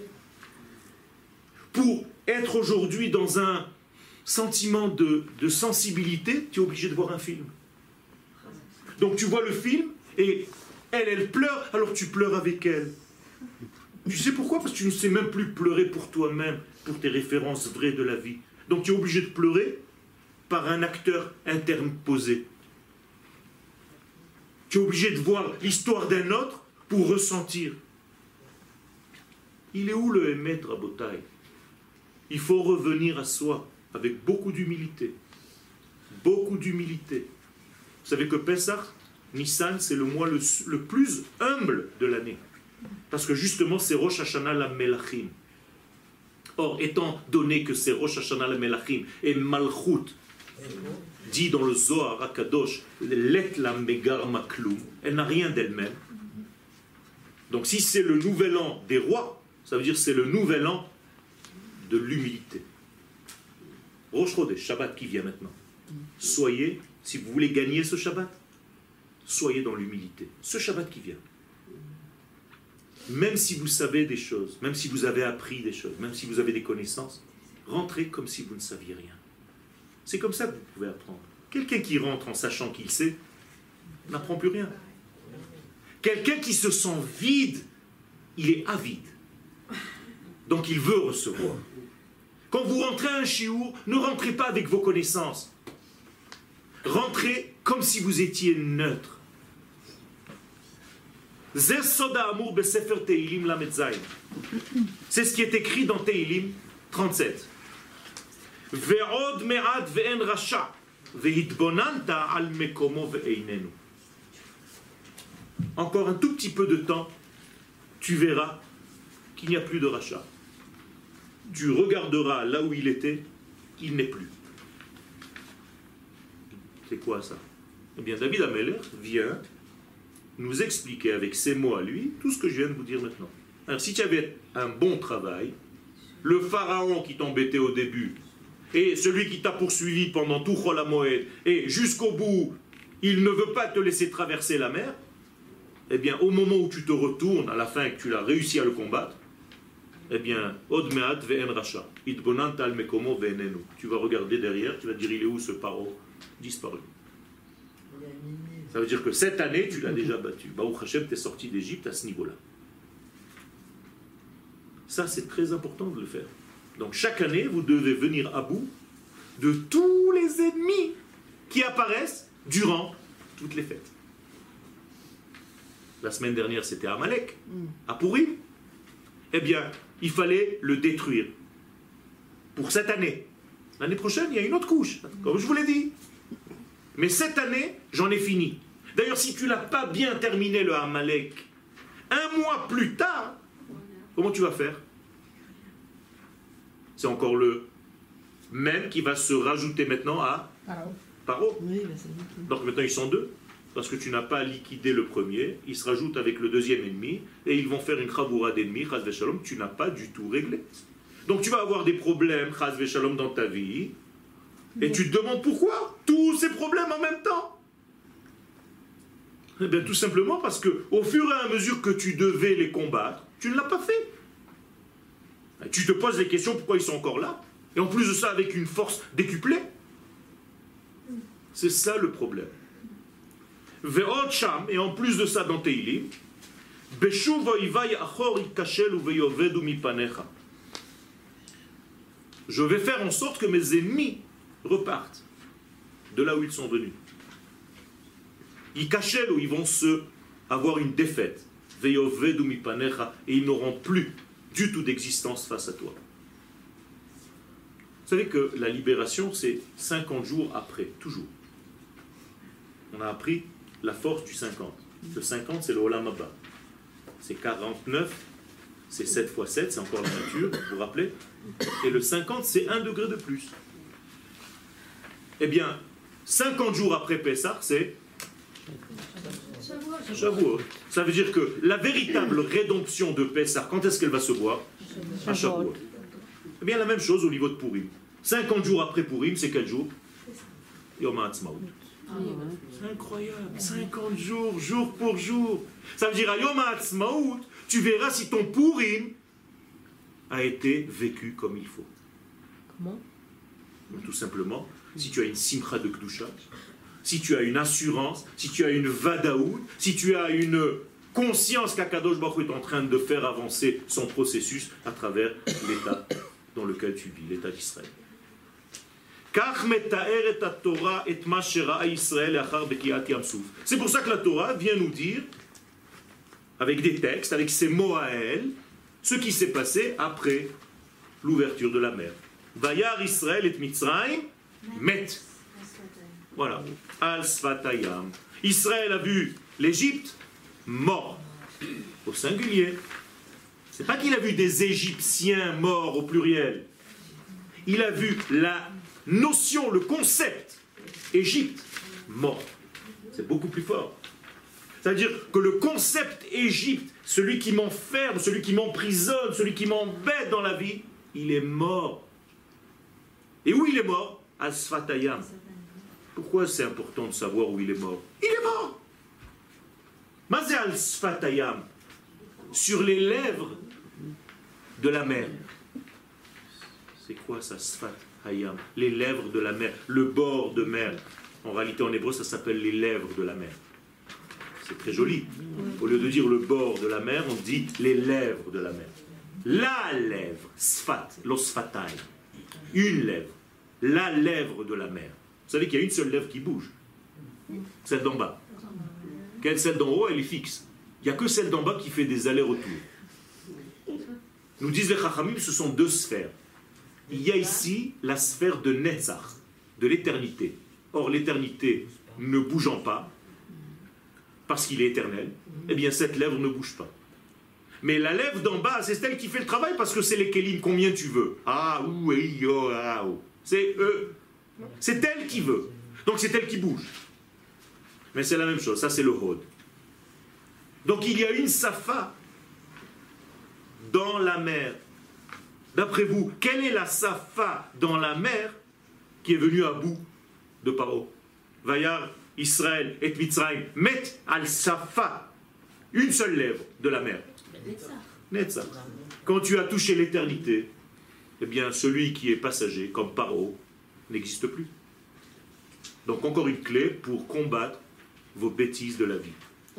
Pour être aujourd'hui dans un sentiment de sensibilité, tu es obligé de voir un film. Donc tu vois le film et elle pleure, alors tu pleures avec elle. Tu sais pourquoi? Parce que tu ne sais même plus pleurer pour toi-même, pour tes références vraies de la vie. Donc tu es obligé de pleurer par un acteur interposé. Tu es obligé de voir l'histoire d'un autre pour ressentir. Il est où le Emet, Rabotai? Il faut revenir à soi avec beaucoup d'humilité. Beaucoup d'humilité. Vous savez que Pessah, Nissan, c'est le mois le plus humble de l'année. Parce que justement, c'est Rosh Hashanah la Melachim. Or, étant donné que c'est Rosh Hashanah la Melachim et Malchut, dit dans le Zohar HaKadosh, Let la Megar Maklum, elle n'a rien d'elle-même. Donc si c'est le nouvel an des rois, ça veut dire que c'est le nouvel an de l'humilité. Rosh Chodesh, Shabbat qui vient maintenant. Soyez, si vous voulez gagner ce Shabbat, soyez dans l'humilité. Ce Shabbat qui vient. Même si vous savez des choses, même si vous avez appris des choses, même si vous avez des connaissances, rentrez comme si vous ne saviez rien. C'est comme ça que vous pouvez apprendre. Quelqu'un qui rentre en sachant qu'il sait, n'apprend plus rien. Quelqu'un qui se sent vide, il est avide. Donc il veut recevoir. Quand vous rentrez à un shiur, ne rentrez pas avec vos connaissances. Rentrez comme si vous étiez neutre. C'est ce qui est écrit dans Teilim 37. Encore un tout petit peu de temps, tu verras qu'il n'y a plus de rachat. Tu regarderas là où il était, il n'est plus. C'est quoi ça? Eh bien, David Ameller vient nous expliquer avec ses mots à lui tout ce que je viens de vous dire maintenant. Alors, si tu avais un bon travail, le pharaon qui t'embêtait au début, et celui qui t'a poursuivi pendant tout Chol HaMoed, et jusqu'au bout, il ne veut pas te laisser traverser la mer, eh bien, au moment où tu te retournes, à la fin que tu as réussi à le combattre, eh bien, Od me'at ve'en racha, itbonant al mekomo ve'enenu. Tu vas regarder derrière, tu vas dire, il est où ce paro? Disparu. Ça veut dire que cette année, tu l'as déjà battu. Baruch Hashem, tu es sorti d'Égypte à ce niveau-là. Ça, c'est très important de le faire. Donc, chaque année, vous devez venir à bout de tous les ennemis qui apparaissent durant toutes les fêtes. La semaine dernière, c'était Amalek, à Pourim. Eh bien, il fallait le détruire. Pour cette année. L'année prochaine, il y a une autre couche, comme je vous l'ai dit. Mais cette année, j'en ai fini. D'ailleurs, si tu n'as pas bien terminé le Amalek, un mois plus tard, comment tu vas faire? C'est encore le même qui va se rajouter maintenant à Paro. Donc maintenant, ils sont deux. Parce que tu n'as pas liquidé le premier, ils se rajoutent avec le deuxième ennemi, et ils vont faire une chavoura d'ennemis, chas v'shalom, tu n'as pas du tout réglé. Donc tu vas avoir des problèmes, chas v'shalom, dans ta vie, et tu te demandes pourquoi tous ces problèmes en même temps. Eh bien tout simplement parce que au fur et à mesure que tu devais les combattre, tu ne l'as pas fait. Et tu te poses les questions pourquoi ils sont encore là, et en plus de ça avec une force décuplée. C'est ça le problème. Ve'od sham, et en plus de ça dans Teilim, Beshuv oivai achor ikashel uveyovedu mipanecha. Je vais faire en sorte que mes ennemis repartent de là où ils sont venus. Ikashel, où ils vont avoir une défaite. Veyovedu mipanecha, et ils n'auront plus du tout d'existence face à toi. Vous savez que la libération, c'est 50 jours après, toujours. On a appris la force du 50. Le 50, c'est le Olam Haba. C'est 49, c'est 7 fois 7, c'est encore la nature, vous vous rappelez? Et le 50, c'est 1 degré de plus. Eh bien, 50 jours après Pessah, c'est Shavuot. Ça veut dire que la véritable rédemption de Pessah, quand est-ce qu'elle va se voir? À Shavuot. Eh bien, la même chose au niveau de Purim. 50 jours après Purim, c'est quel jour? Yom HaAtzmaut. C'est incroyable, 50 jours, jour pour jour. Ça veut dire à Yom HaAtzmaut, tu verras si ton Purim a été vécu comme il faut. Comment? Tout simplement, si tu as une simcha de Kedusha, si tu as une assurance, si tu as une vadaout, si tu as une conscience qu'Akadosh Baruch Hu est en train de faire avancer son processus à travers l'état dans lequel tu vis, l'état d'Israël. C'est pour ça que la Torah vient nous dire, avec des textes, avec ses mots à elle, ce qui s'est passé après l'ouverture de la mer. Vayar Israël et Mitzrayim met. Voilà. Al Sfatayam. Israël a vu l'Égypte mort, au singulier. C'est pas qu'il a vu des Égyptiens morts au pluriel. Il a vu la notion, le concept Égypte mort. C'est beaucoup plus fort. C'est-à-dire que le concept Égypte, celui qui m'enferme, celui qui m'emprisonne, celui qui m'embête dans la vie, il est mort. Et où il est mort? Al Sfatayam. Pourquoi c'est important de savoir où il est mort? Il est mort! Mazé Al Sfatayam. Sur les lèvres de la mer. C'est quoi ça, Sfat Hayam? Les lèvres de la mer, le bord de mer. En réalité, en hébreu, ça s'appelle les lèvres de la mer. C'est très joli. Au lieu de dire le bord de la mer, on dit les lèvres de la mer. La lèvre, Sfat, l'osfatai. Une lèvre. La lèvre de la mer. Vous savez qu'il y a une seule lèvre qui bouge. Celle d'en bas. Celle d'en haut, elle est fixe. Il n'y a que celle d'en bas qui fait des allers-retours. Nous disent les Chachamim, ce sont deux sphères. Il y a ici la sphère de Netzach, de l'éternité. Or, l'éternité ne bougeant pas, parce qu'il est éternel, eh bien cette lèvre ne bouge pas. Mais la lèvre d'en bas, c'est celle qui fait le travail parce que c'est les Kélim, combien tu veux. Ah, ou, yo, ah, ou. C'est eux. C'est elle qui veut. Donc c'est elle qui bouge. Mais c'est la même chose, ça c'est le Hod. Donc il y a une Safa dans la mer. D'après vous, quelle est la Safa dans la mer qui est venue à bout de Paro? Vayar, Israël et Mitzrayim mettent al Safa, une seule lèvre de la mer. Netzach. Quand tu as touché l'éternité, eh bien celui qui est passager, comme Paro, n'existe plus. Donc encore une clé pour combattre vos bêtises de la vie.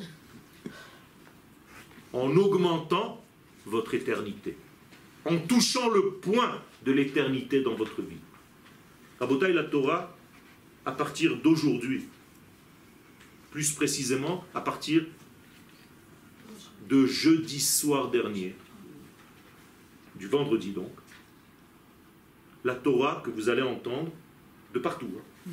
En augmentant votre éternité. En touchant le point de l'éternité dans votre vie. Rabotaï, la Torah, à partir d'aujourd'hui, plus précisément à partir de jeudi soir dernier, du vendredi donc, la Torah que vous allez entendre de partout,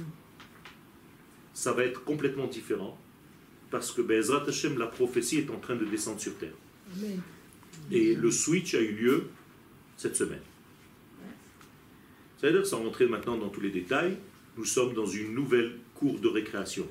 ça va être complètement différent, parce que Be'ezrat Hashem, la prophétie est en train de descendre sur terre. Amen. Et le switch a eu lieu cette semaine. C'est-à-dire, sans rentrer maintenant dans tous les détails, nous sommes dans une nouvelle cour de récréation.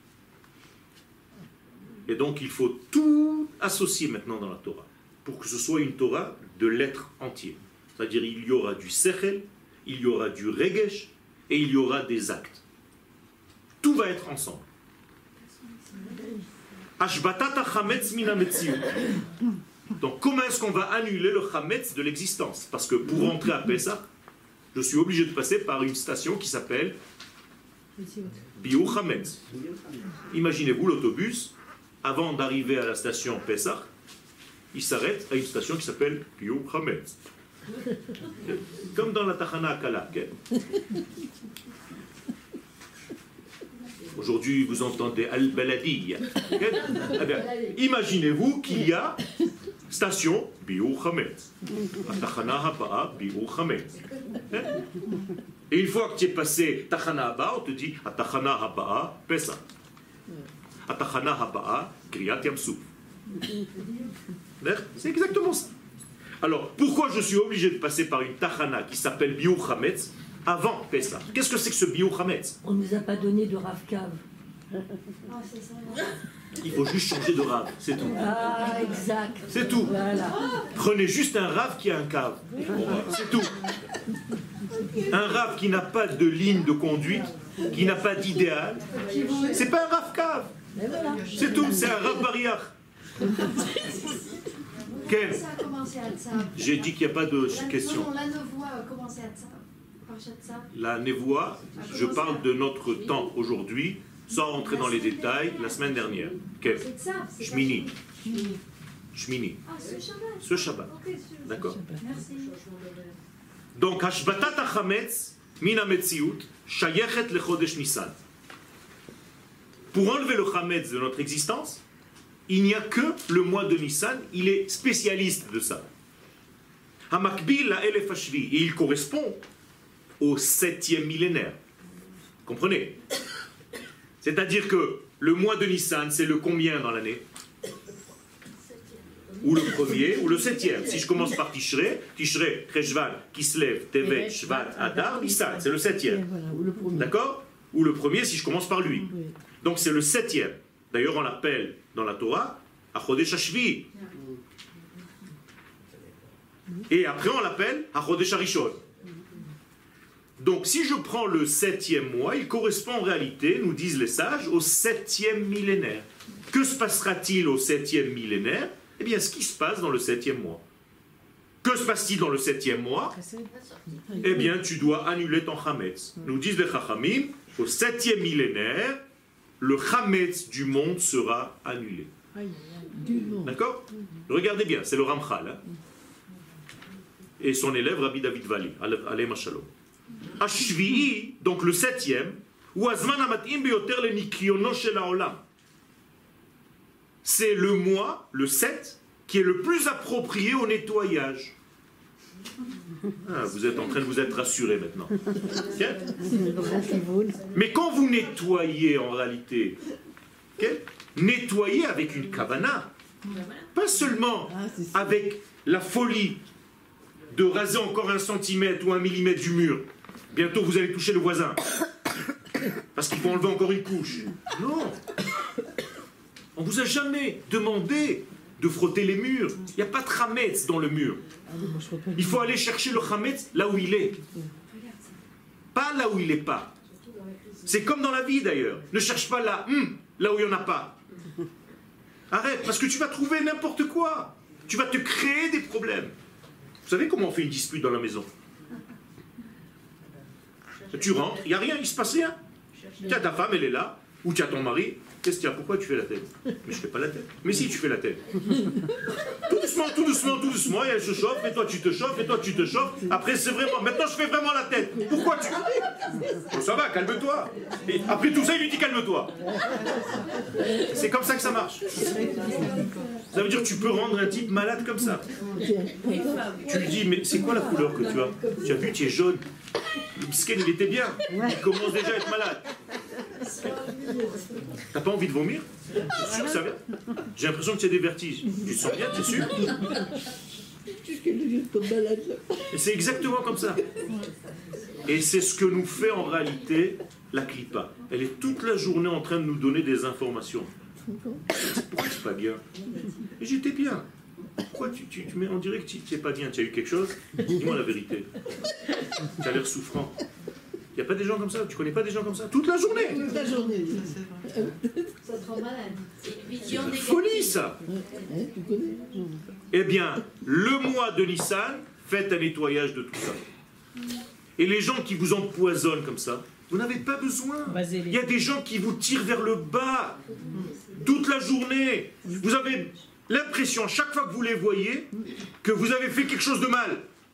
Et donc il faut tout associer maintenant dans la Torah, pour que ce soit une Torah de l'être entier. C'est-à-dire il y aura du sechel, il y aura du regesh, et il y aura des actes. Tout va être ensemble. Ashbatat chametz min hametziut. Donc comment est-ce qu'on va annuler le chametz de l'existence? Parce que pour rentrer à Pessah, je suis obligé de passer par une station qui s'appelle Biur Chametz. Imaginez-vous l'autobus, avant d'arriver à la station Pessah, il s'arrête à une station qui s'appelle Biur Chametz. Comme dans la Tachana Akala. Aujourd'hui, vous entendez Al-Baladi. Imaginez-vous qu'il y a station Biur Chametz. Tachana Haba'a Biur Chametz. Et une fois que tu es passé Tachana Haba'a, on te dit Tachana Haba'a Pessah. Tachana Haba'a Kriyat Yamsuf. C'est exactement ça. Alors, pourquoi je suis obligé de passer par une Tachana qui s'appelle Biur Chametz avant Pessah? Qu'est-ce que c'est que ce Biur Chametz? On ne nous a pas donné de Rav Kav. Il faut juste changer de rave, c'est tout. Ah, exact. C'est tout. Voilà. Prenez juste un rave qui a un cave. C'est tout. Un rave qui n'a pas de ligne de conduite, qui n'a pas d'idéal, c'est pas un rave cave. C'est tout, c'est un rave barrière. Quel? J'ai dit qu'il n'y a pas de question. La nevoie a commencé à Tsa. La névoie, je parle de notre temps aujourd'hui, sans rentrer dans les détails, la semaine dernière. Quel? Shmini. Shmini. Ah, ce Shabbat. Ce Shabbat. Ok, D'accord. merci. Donc, Hashbatat HaChametz min hametziut shayechet lechodesh Nissan. Pour enlever le Chametz de notre existence, il n'y a que le mois de Nissan, il est spécialiste de ça. Hamakbil la elef hashvi, et il correspond au 7e millénaire. Comprenez? C'est-à-dire que le mois de Nissan, c'est le combien dans l'année? Ou le premier, ou le 7e. Si je commence par Tishrei, Cheshvan, Kislev, Tevet, Shvat, Adar, Nissan, c'est le 7e. D'accord? Ou le premier si je commence par lui. Donc c'est le 7e. D'ailleurs, on l'appelle dans la Torah Achodesh Hashvi. Et après, on l'appelle Achodesh Harishon. Donc si je prends le 7e mois, il correspond en réalité, nous disent les sages, au 7e millénaire. Que se passera-t-il au 7e millénaire? Eh bien, ce qui se passe dans le 7e mois. Que se passe-t-il dans le 7e mois? Eh bien, tu dois annuler ton chametz. Nous disent les chachamim, au 7e millénaire, le chametz du monde sera annulé. D'accord? Regardez bien, c'est le Ramchal. Hein? Et son élève, Rabbi David Vali, Aleim Shalom. Ashvi'i, donc le 7e, ou Azman Amatim Beyoter le Nikiono Shel Haolam. C'est le mois, le 7, qui est le plus approprié au nettoyage. Ah, vous êtes en train de vous être rassuré maintenant. Okay? Mais quand vous nettoyez en réalité, okay? Nettoyez avec une kavana, pas seulement avec la folie de raser encore 1 centimètre ou 1 millimètre du mur. Bientôt vous allez toucher le voisin parce qu'il faut enlever encore une couche. Non, on vous a jamais demandé de frotter les murs. Il n'y a pas de chametz dans le mur. Il faut aller chercher le chametz là où il est, pas là où il n'est pas. C'est comme dans la vie d'ailleurs. Ne cherche pas là où il n'y en a pas. Arrête, parce que tu vas trouver n'importe quoi. Tu vas te créer des problèmes. Vous savez comment on fait une dispute dans la maison? Tu rentres, il n'y a rien, il ne se passe rien. Tu as ta femme, elle est là, ou tu as ton mari. Qu'est-ce qu'il y a? Pourquoi tu fais la tête? Mais je ne fais pas la tête. Mais si, tu fais la tête. Tout doucement, tout doucement, tout doucement, et elle se chauffe, et toi tu te chauffes, et toi tu te chauffes. Après, c'est vraiment, maintenant je fais vraiment la tête. Pourquoi tu... Bon, ça va, calme-toi. Et après tout ça, il lui dit calme-toi. C'est comme ça que ça marche. Ça veut dire que tu peux rendre un type malade comme ça. Tu lui dis, mais c'est quoi la couleur que tu as? Tu as vu, tu es jaune. Le biscuit, il était bien. Il commence déjà à être malade. T'as pas envie de vomir? T'es sûr que ça vient? J'ai l'impression que tu as des vertiges. Tu te sens bien, t'es sûr? Et c'est exactement comme ça. Et c'est ce que nous fait en réalité la clipa. Elle est toute la journée en train de nous donner des informations. Pourquoi c'est pas bien? Et j'étais bien. Pourquoi tu mets, on dirait que tu n'es pas bien, tu as eu quelque chose? Dis-moi la vérité. Tu as l'air souffrant. Il n'y a pas des gens comme ça? Tu connais pas des gens comme ça? Toute la journée. Toute la journée. Ça te rend malade. C'est une folie ça. Eh bien, le mois de Nissan, faites un nettoyage de tout ça. Et les gens qui vous empoisonnent comme ça, vous n'avez pas besoin. Il y a des gens qui vous tirent vers le bas toute la journée. Vous avez l'impression, chaque fois que vous les voyez, que vous avez fait quelque chose de mal.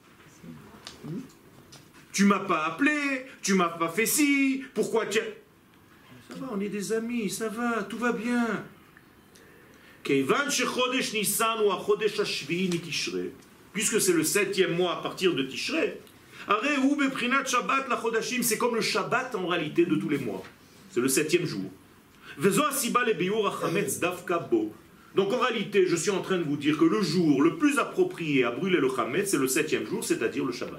Tu m'as pas appelé, tu m'as pas fait ci, pourquoi tu... Ça va, on est des amis, ça va, tout va bien. Puisque c'est le 7e mois à partir de Tishrei, c'est comme le Shabbat en réalité de tous les mois. C'est le 7e jour. Donc en réalité, je suis en train de vous dire que le jour le plus approprié à brûler le Chametz, c'est le 7e jour, c'est-à-dire le Shabbat.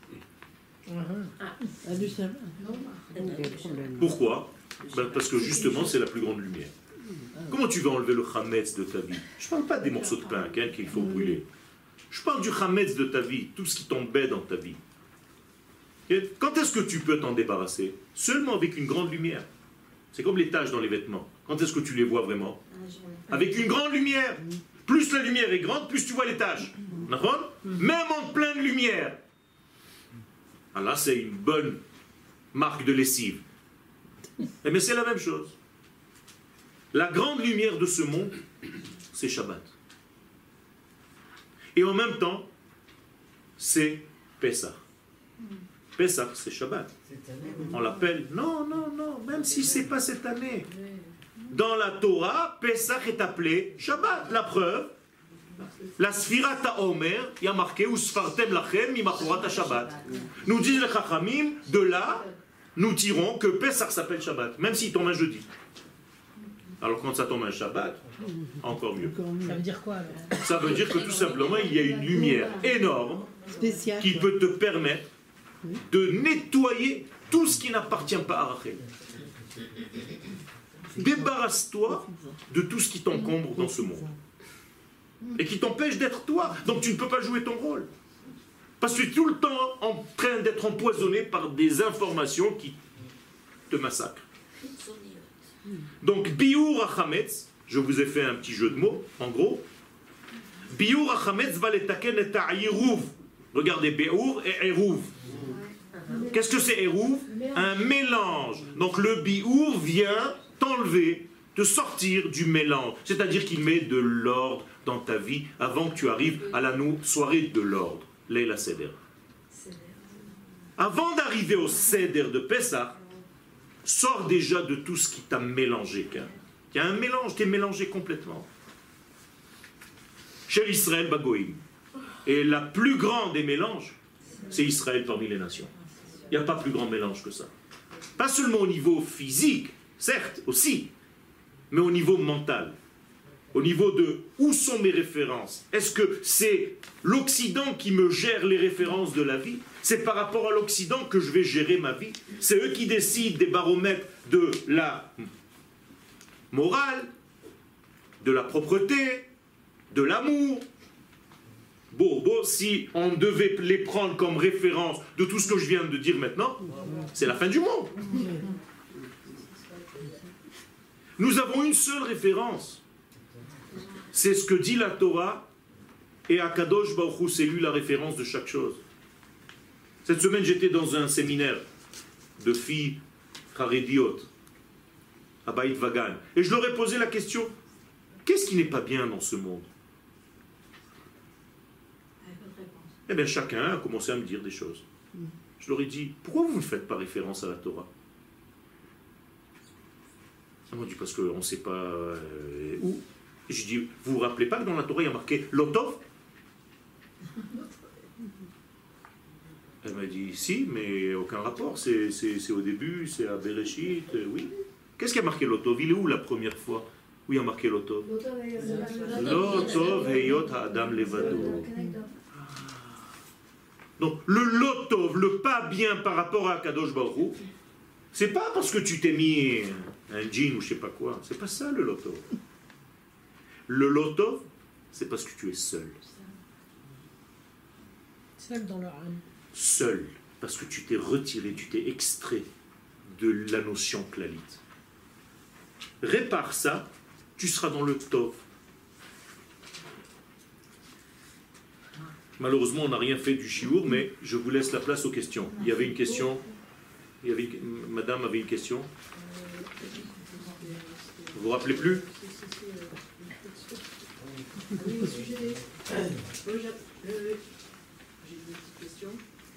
Pourquoi? Parce que justement, c'est la plus grande lumière. Comment tu vas enlever le Chametz de ta vie? Je ne parle pas des morceaux de pain qu'il faut brûler. Je parle du Chametz de ta vie, tout ce qui t'embête dans ta vie. Et quand est-ce que tu peux t'en débarrasser? Seulement avec une grande lumière. C'est comme les taches dans les vêtements. Quand est-ce que tu les vois vraiment? Avec une grande lumière. Plus la lumière est grande, plus tu vois les taches. Même en pleine lumière. Ah là, c'est une bonne marque de lessive. Mais c'est la même chose. La grande lumière de ce monde, c'est Shabbat. Et en même temps, c'est Pessah. Pessah, c'est Shabbat. On l'appelle... Non, même si ce n'est pas cette année. Dans la Torah, Pessah est appelé Shabbat. La preuve, la Sfirat HaOmer, il y a marqué ou Sfartem Lachem Mimachorat Shabbat. Nous disent les Chachamim, de là, nous tirons que Pessah s'appelle Shabbat, même s'il tombe un jeudi. Alors quand ça tombe un Shabbat, encore mieux. Ça veut dire quoi alors? Ça veut dire que tout simplement, il y a une lumière énorme qui peut te permettre de nettoyer tout ce qui n'appartient pas à Rachel. Débarrasse-toi de tout ce qui t'encombre dans ce monde et qui t'empêche d'être toi. Donc tu ne peux pas jouer ton rôle. Parce que tu es tout le temps en train d'être empoisonné par des informations qui te massacrent. Donc, Biur Hachametz, je vous ai fait un petit jeu de mots, en gros. Biur Hachametz va letaken et Eruv. Regardez, Biur et Eruv. Qu'est-ce que c'est Eruv? Un mélange. Donc le Biur vient t'enlever, te sortir du mélange. C'est-à-dire qu'il met de l'ordre dans ta vie avant que tu arrives à la soirée de l'ordre. Leila Seder. Avant d'arriver au Seder de Pessah, sors déjà de tout ce qui t'a mélangé. Il y a un mélange, tu es mélangé complètement. Chez Israël Bagoïm. Et la plus grande des mélanges, c'est Israël parmi les nations. Il n'y a pas plus grand mélange que ça. Pas seulement au niveau physique, certes, aussi, mais au niveau mental. Au niveau de où sont mes références? Est-ce que c'est l'Occident qui me gère les références de la vie? C'est par rapport à l'Occident que je vais gérer ma vie? C'est eux qui décident des baromètres de la morale, de la propreté, de l'amour. Bon, si on devait les prendre comme référence de tout ce que je viens de dire maintenant, c'est la fin du monde. Nous avons une seule référence. C'est ce que dit la Torah, et Akadosh Baruch Hu, c'est lui la référence de chaque chose. Cette semaine, j'étais dans un séminaire de filles Harediyot, à Beit Vagan, et je leur ai posé la question, qu'est-ce qui n'est pas bien dans ce monde? Eh bien, chacun a commencé à me dire des choses. Je leur ai dit, pourquoi vous ne faites pas référence à la Torah? Ils m'ont dit, parce qu'on ne sait pas où. Et je dis, vous vous rappelez pas que dans la Torah, il y a marqué Lotov? Elle m'a dit, si, mais aucun rapport. C'est au début, c'est à Bereshit, oui. Qu'est-ce qui a marqué Lotov? Il est où la première fois où il y a marqué Lotov? Lotov heyot ha'adam levado. Donc, le Lotov, le pas bien par rapport à Kadosh Baruch Hu, c'est pas parce que tu t'es mis un jean ou je sais pas quoi. C'est pas ça le Lotov. Le Lotov, c'est parce que tu es seul. Seul dans leur âme. Seul, parce que tu t'es retiré, tu t'es extrait de la notion clalite. Répare ça, tu seras dans le Tov. Malheureusement, on n'a rien fait du chiour, mais je vous laisse la place aux questions. Il y avait une question. Madame avait une question. Vous vous rappelez plus? Oui, au sujet des... J'ai une petite question.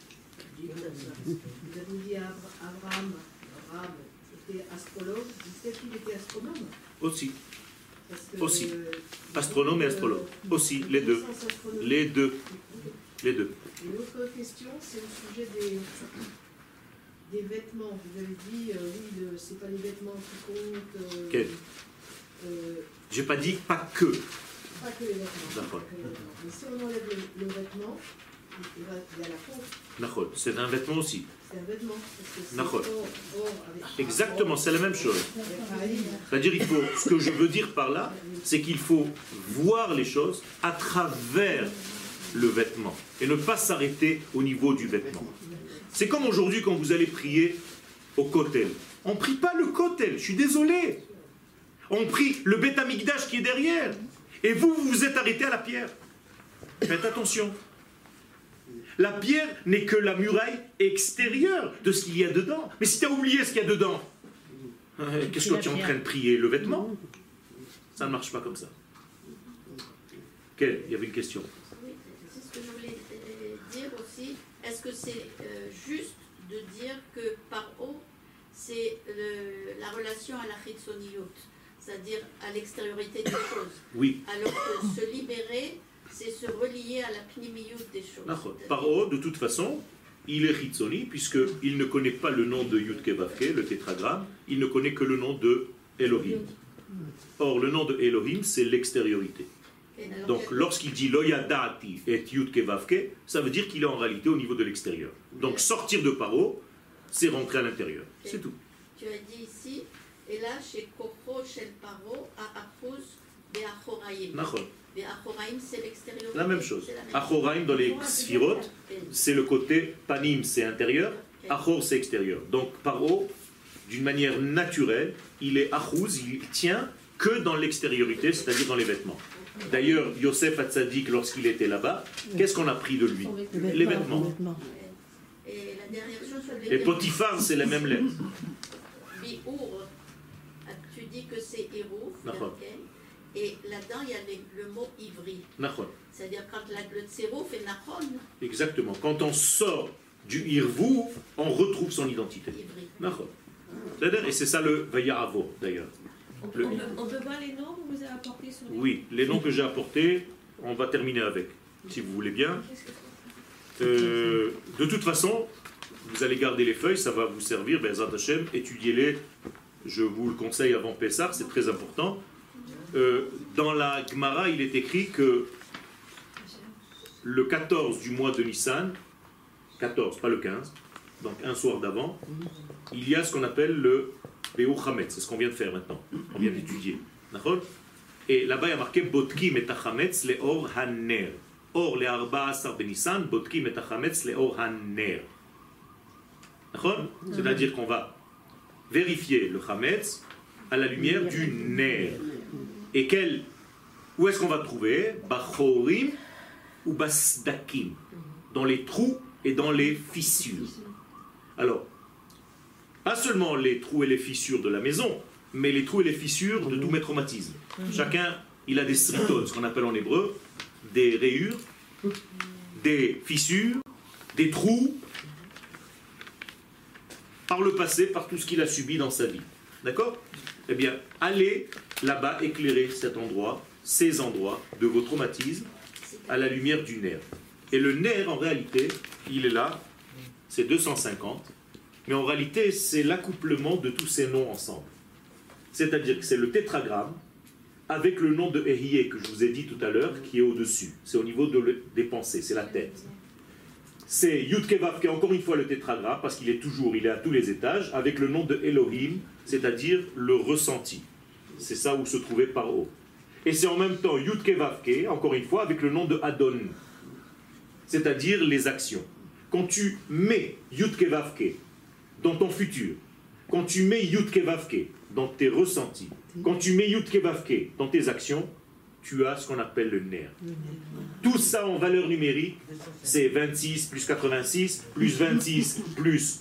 Vous avez dit Abraham était astrologue. Est-ce qu'il était astronome? Aussi. Aussi. Astronome et astrologue. Aussi, les deux. Les deux. Les deux. Une autre question, c'est au sujet des vêtements. Vous avez dit, oui, c'est pas les vêtements qui comptent. Quel? J'ai pas dit pas que. Pas que les vêtements. D'accord. Mais si on enlève le vêtement, il y a la peau. D'accord. C'est un vêtement aussi. C'est un vêtement. D'accord. Exactement, c'est la même chose. C'est-à-dire, ce que je veux dire par là, c'est qu'il faut voir les choses à travers le vêtement et ne pas s'arrêter au niveau du vêtement. C'est comme aujourd'hui quand vous allez prier au kotel. On ne prie pas le kotel, je suis désolé. On prie le Beth Amikdash qui est derrière. Et vous vous êtes arrêté à la pierre. Faites attention. La pierre n'est que la muraille extérieure de ce qu'il y a dedans. Mais si tu as oublié ce qu'il y a dedans, qu'est-ce que tu es en train de prier? Le vêtement? Ça ne marche pas comme ça. Quelle? Il y avait une question. Oui, c'est ce que je voulais dire aussi. Est-ce que c'est juste de dire que par haut, c'est la relation à la chitsoniyot, c'est-à-dire à l'extériorité des choses? Oui. Alors que se libérer, c'est se relier à la pnimiyut des choses. Paro, de toute façon, il est Hitzoni, puisqu'il ne connaît pas le nom de Yud Kevavke, le tétragramme, il ne connaît que le nom de Elohim. Or, le nom de Elohim, c'est l'extériorité. Donc, lorsqu'il dit Loyadati et Yud Kevavke, ça veut dire qu'il est en réalité au niveau de l'extérieur. Donc, sortir de Paro, c'est rentrer à l'intérieur. C'est tout. Tu as dit ici, et là, chez Koko, chez Paro, à Achuz, Beachot. Achoraïm. Nachon. Mais Achoraïm, c'est l'extérieur. La même chose. C'est la même Achoraim dans les sphirotes, c'est le côté panim, c'est intérieur, achor, c'est extérieur. Donc Paro, d'une manière naturelle, il est achouz, il tient que dans l'extériorité, c'est-à-dire dans les vêtements. D'ailleurs, Yosef Hatzadik, lorsqu'il était là-bas, qu'est-ce qu'on a pris de lui? Les vêtements. Et la dernière chose, je voulais Et dire- Potiphar, c'est la même lettre. Biour, tu dis que c'est Hérouf, D'accord. et là-dedans il y a le mot ivri. Nachon. C'est-à-dire quand le tsero fait nachon, Exactement. Quand on sort du Irvou, on retrouve son identité. ivri. Nachon. C'est-à-dire, et c'est ça le Vayaravo, d'ailleurs. On peut voir les noms que vous avez apportés sur les... Oui, les noms que j'ai apportés, on va terminer avec, si vous voulez bien. De toute façon, vous allez garder les feuilles, ça va vous servir, Be'ezrat Hashem, étudiez-les, je vous le conseille avant Pessah, c'est très important. Dans la Gemara, il est écrit que le 14 du mois de Nissan, 14, pas le 15, donc un soir d'avant, il y a ce qu'on appelle le Be'ur Chametz, c'est ce qu'on vient de faire maintenant, on vient d'étudier. D'accord ? Et là-bas, il y a marqué Botkim et Tachametz le Or Haner. Or, les Arba Asar Benissan, Botkim et Tachametz le Or Haner. D'accord ? C'est-à-dire qu'on va vérifier le Chametz à la lumière du Ner. Et où est-ce qu'on va trouver ? Bachorim ou Basdakim. Dans les trous et dans les fissures. Alors, pas seulement les trous et les fissures de la maison, mais les trous et les fissures de tous mes traumatismes. Chacun, il a des sritot, ce qu'on appelle en hébreu, des rayures, des fissures, des trous, par le passé, par tout ce qu'il a subi dans sa vie. D'accord ? Eh bien, allez là-bas éclairer cet endroit, ces endroits de vos traumatismes à la lumière du nerf. Et le nerf, en réalité, il est là, c'est 250, mais en réalité, c'est l'accouplement de tous ces noms ensemble. C'est-à-dire que c'est le tétragramme avec le nom de Ehiyeh que je vous ai dit tout à l'heure qui est au-dessus. C'est au niveau des pensées, c'est la tête. C'est Yud-Kevav qui est encore une fois le tétragramme parce qu'il est à tous les étages avec le nom de Elohim, c'est-à-dire le ressenti. C'est ça où se trouvait Paro. Et c'est en même temps Yud-Kevav encore une fois avec le nom de Adon, c'est-à-dire les actions. Quand tu mets Yud-Kevav dans ton futur, quand tu mets Yud-Kevav dans tes ressentis, quand tu mets Yud-Kevav dans tes actions, tu as ce qu'on appelle le nerf. Tout ça en valeur numérique, c'est 26 plus 86, plus 26 plus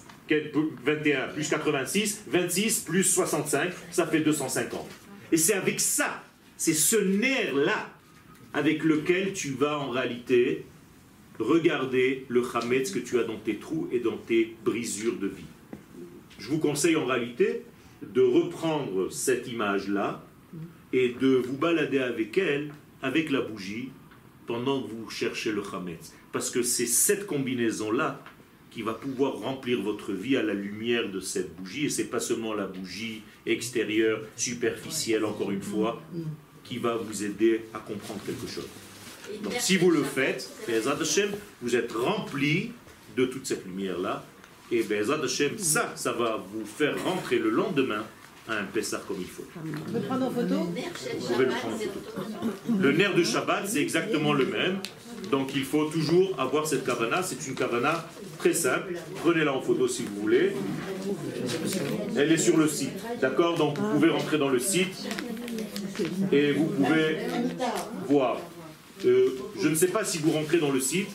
21 plus 86, 26 plus 65, ça fait 250. Et c'est avec ça, c'est ce nerf-là avec lequel tu vas en réalité regarder le chametz que tu as dans tes trous et dans tes brisures de vie. Je vous conseille en réalité de reprendre cette image-là et de vous balader avec elle, avec la bougie, pendant que vous cherchez le chametz. Parce que c'est cette combinaison-là qui va pouvoir remplir votre vie à la lumière de cette bougie. Et ce n'est pas seulement la bougie extérieure, superficielle, encore une fois, qui va vous aider à comprendre quelque chose. Donc si vous le faites, Be'ezrat Hashem, vous êtes rempli de toute cette lumière-là. Et Be'ezrat Hashem, ça va vous faire rentrer le lendemain à un Pessah comme il faut. On peut prendre en photo? Vous pouvez le prendre. Le nerf de Shabbat, c'est exactement le même. Donc il faut toujours avoir cette kavana. C'est une kavana très simple. Prenez-la en photo si vous voulez. Elle est sur le site. D'accord? Donc vous pouvez rentrer dans le site et vous pouvez voir. Je ne sais pas si vous rentrez dans le site.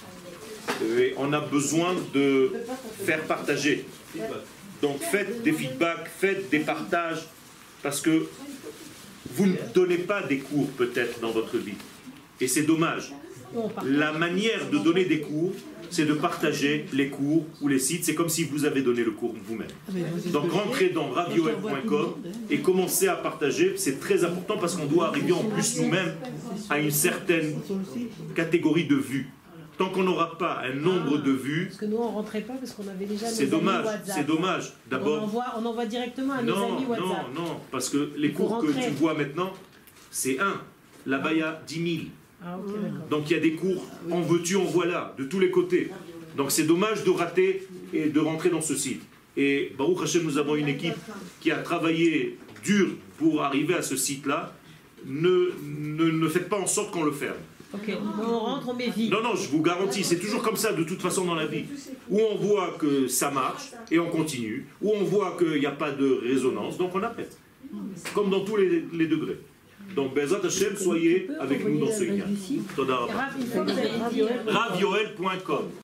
On a besoin de faire partager. Donc faites des feedbacks, faites des partages, parce que vous ne donnez pas des cours peut-être dans votre vie. Et c'est dommage. La manière de donner des cours, c'est de partager les cours ou les sites. C'est comme si vous avez donné le cours vous-même. Donc rentrez dans ravioel.com et commencez à partager. C'est très important parce qu'on doit arriver en plus nous-mêmes à une certaine catégorie de vues. Tant qu'on n'aura pas un nombre de vues... Parce que nous, on ne rentrait pas parce qu'on avait déjà c'est nos dommage, amis WhatsApp. c'est dommage. D'abord, on envoie directement à nos amis WhatsApp. Non, parce que les cours que tu vois maintenant, c'est un. Là-bas, il y a 10 000. Ah, ok, d'accord. Donc il y a des cours, en veux-tu, en voilà, de tous les côtés. Donc c'est dommage de rater et de rentrer dans ce site. Et Baruch Hashem, nous avons une équipe qui a travaillé dur pour arriver à ce site-là. ne faites pas en sorte qu'on le ferme. Ok, on rentre, on met vide. Non, je vous garantis, c'est toujours comme ça de toute façon dans la vie. Où on voit que ça marche et on continue, où on voit qu'il n'y a pas de résonance, donc on arrête. Comme dans tous les degrés. Donc, Bezat Hashem, soyez avec nous dans ce lien. Toda Rabba. Rav, il faut que vous ayez dit, Ravyoel.com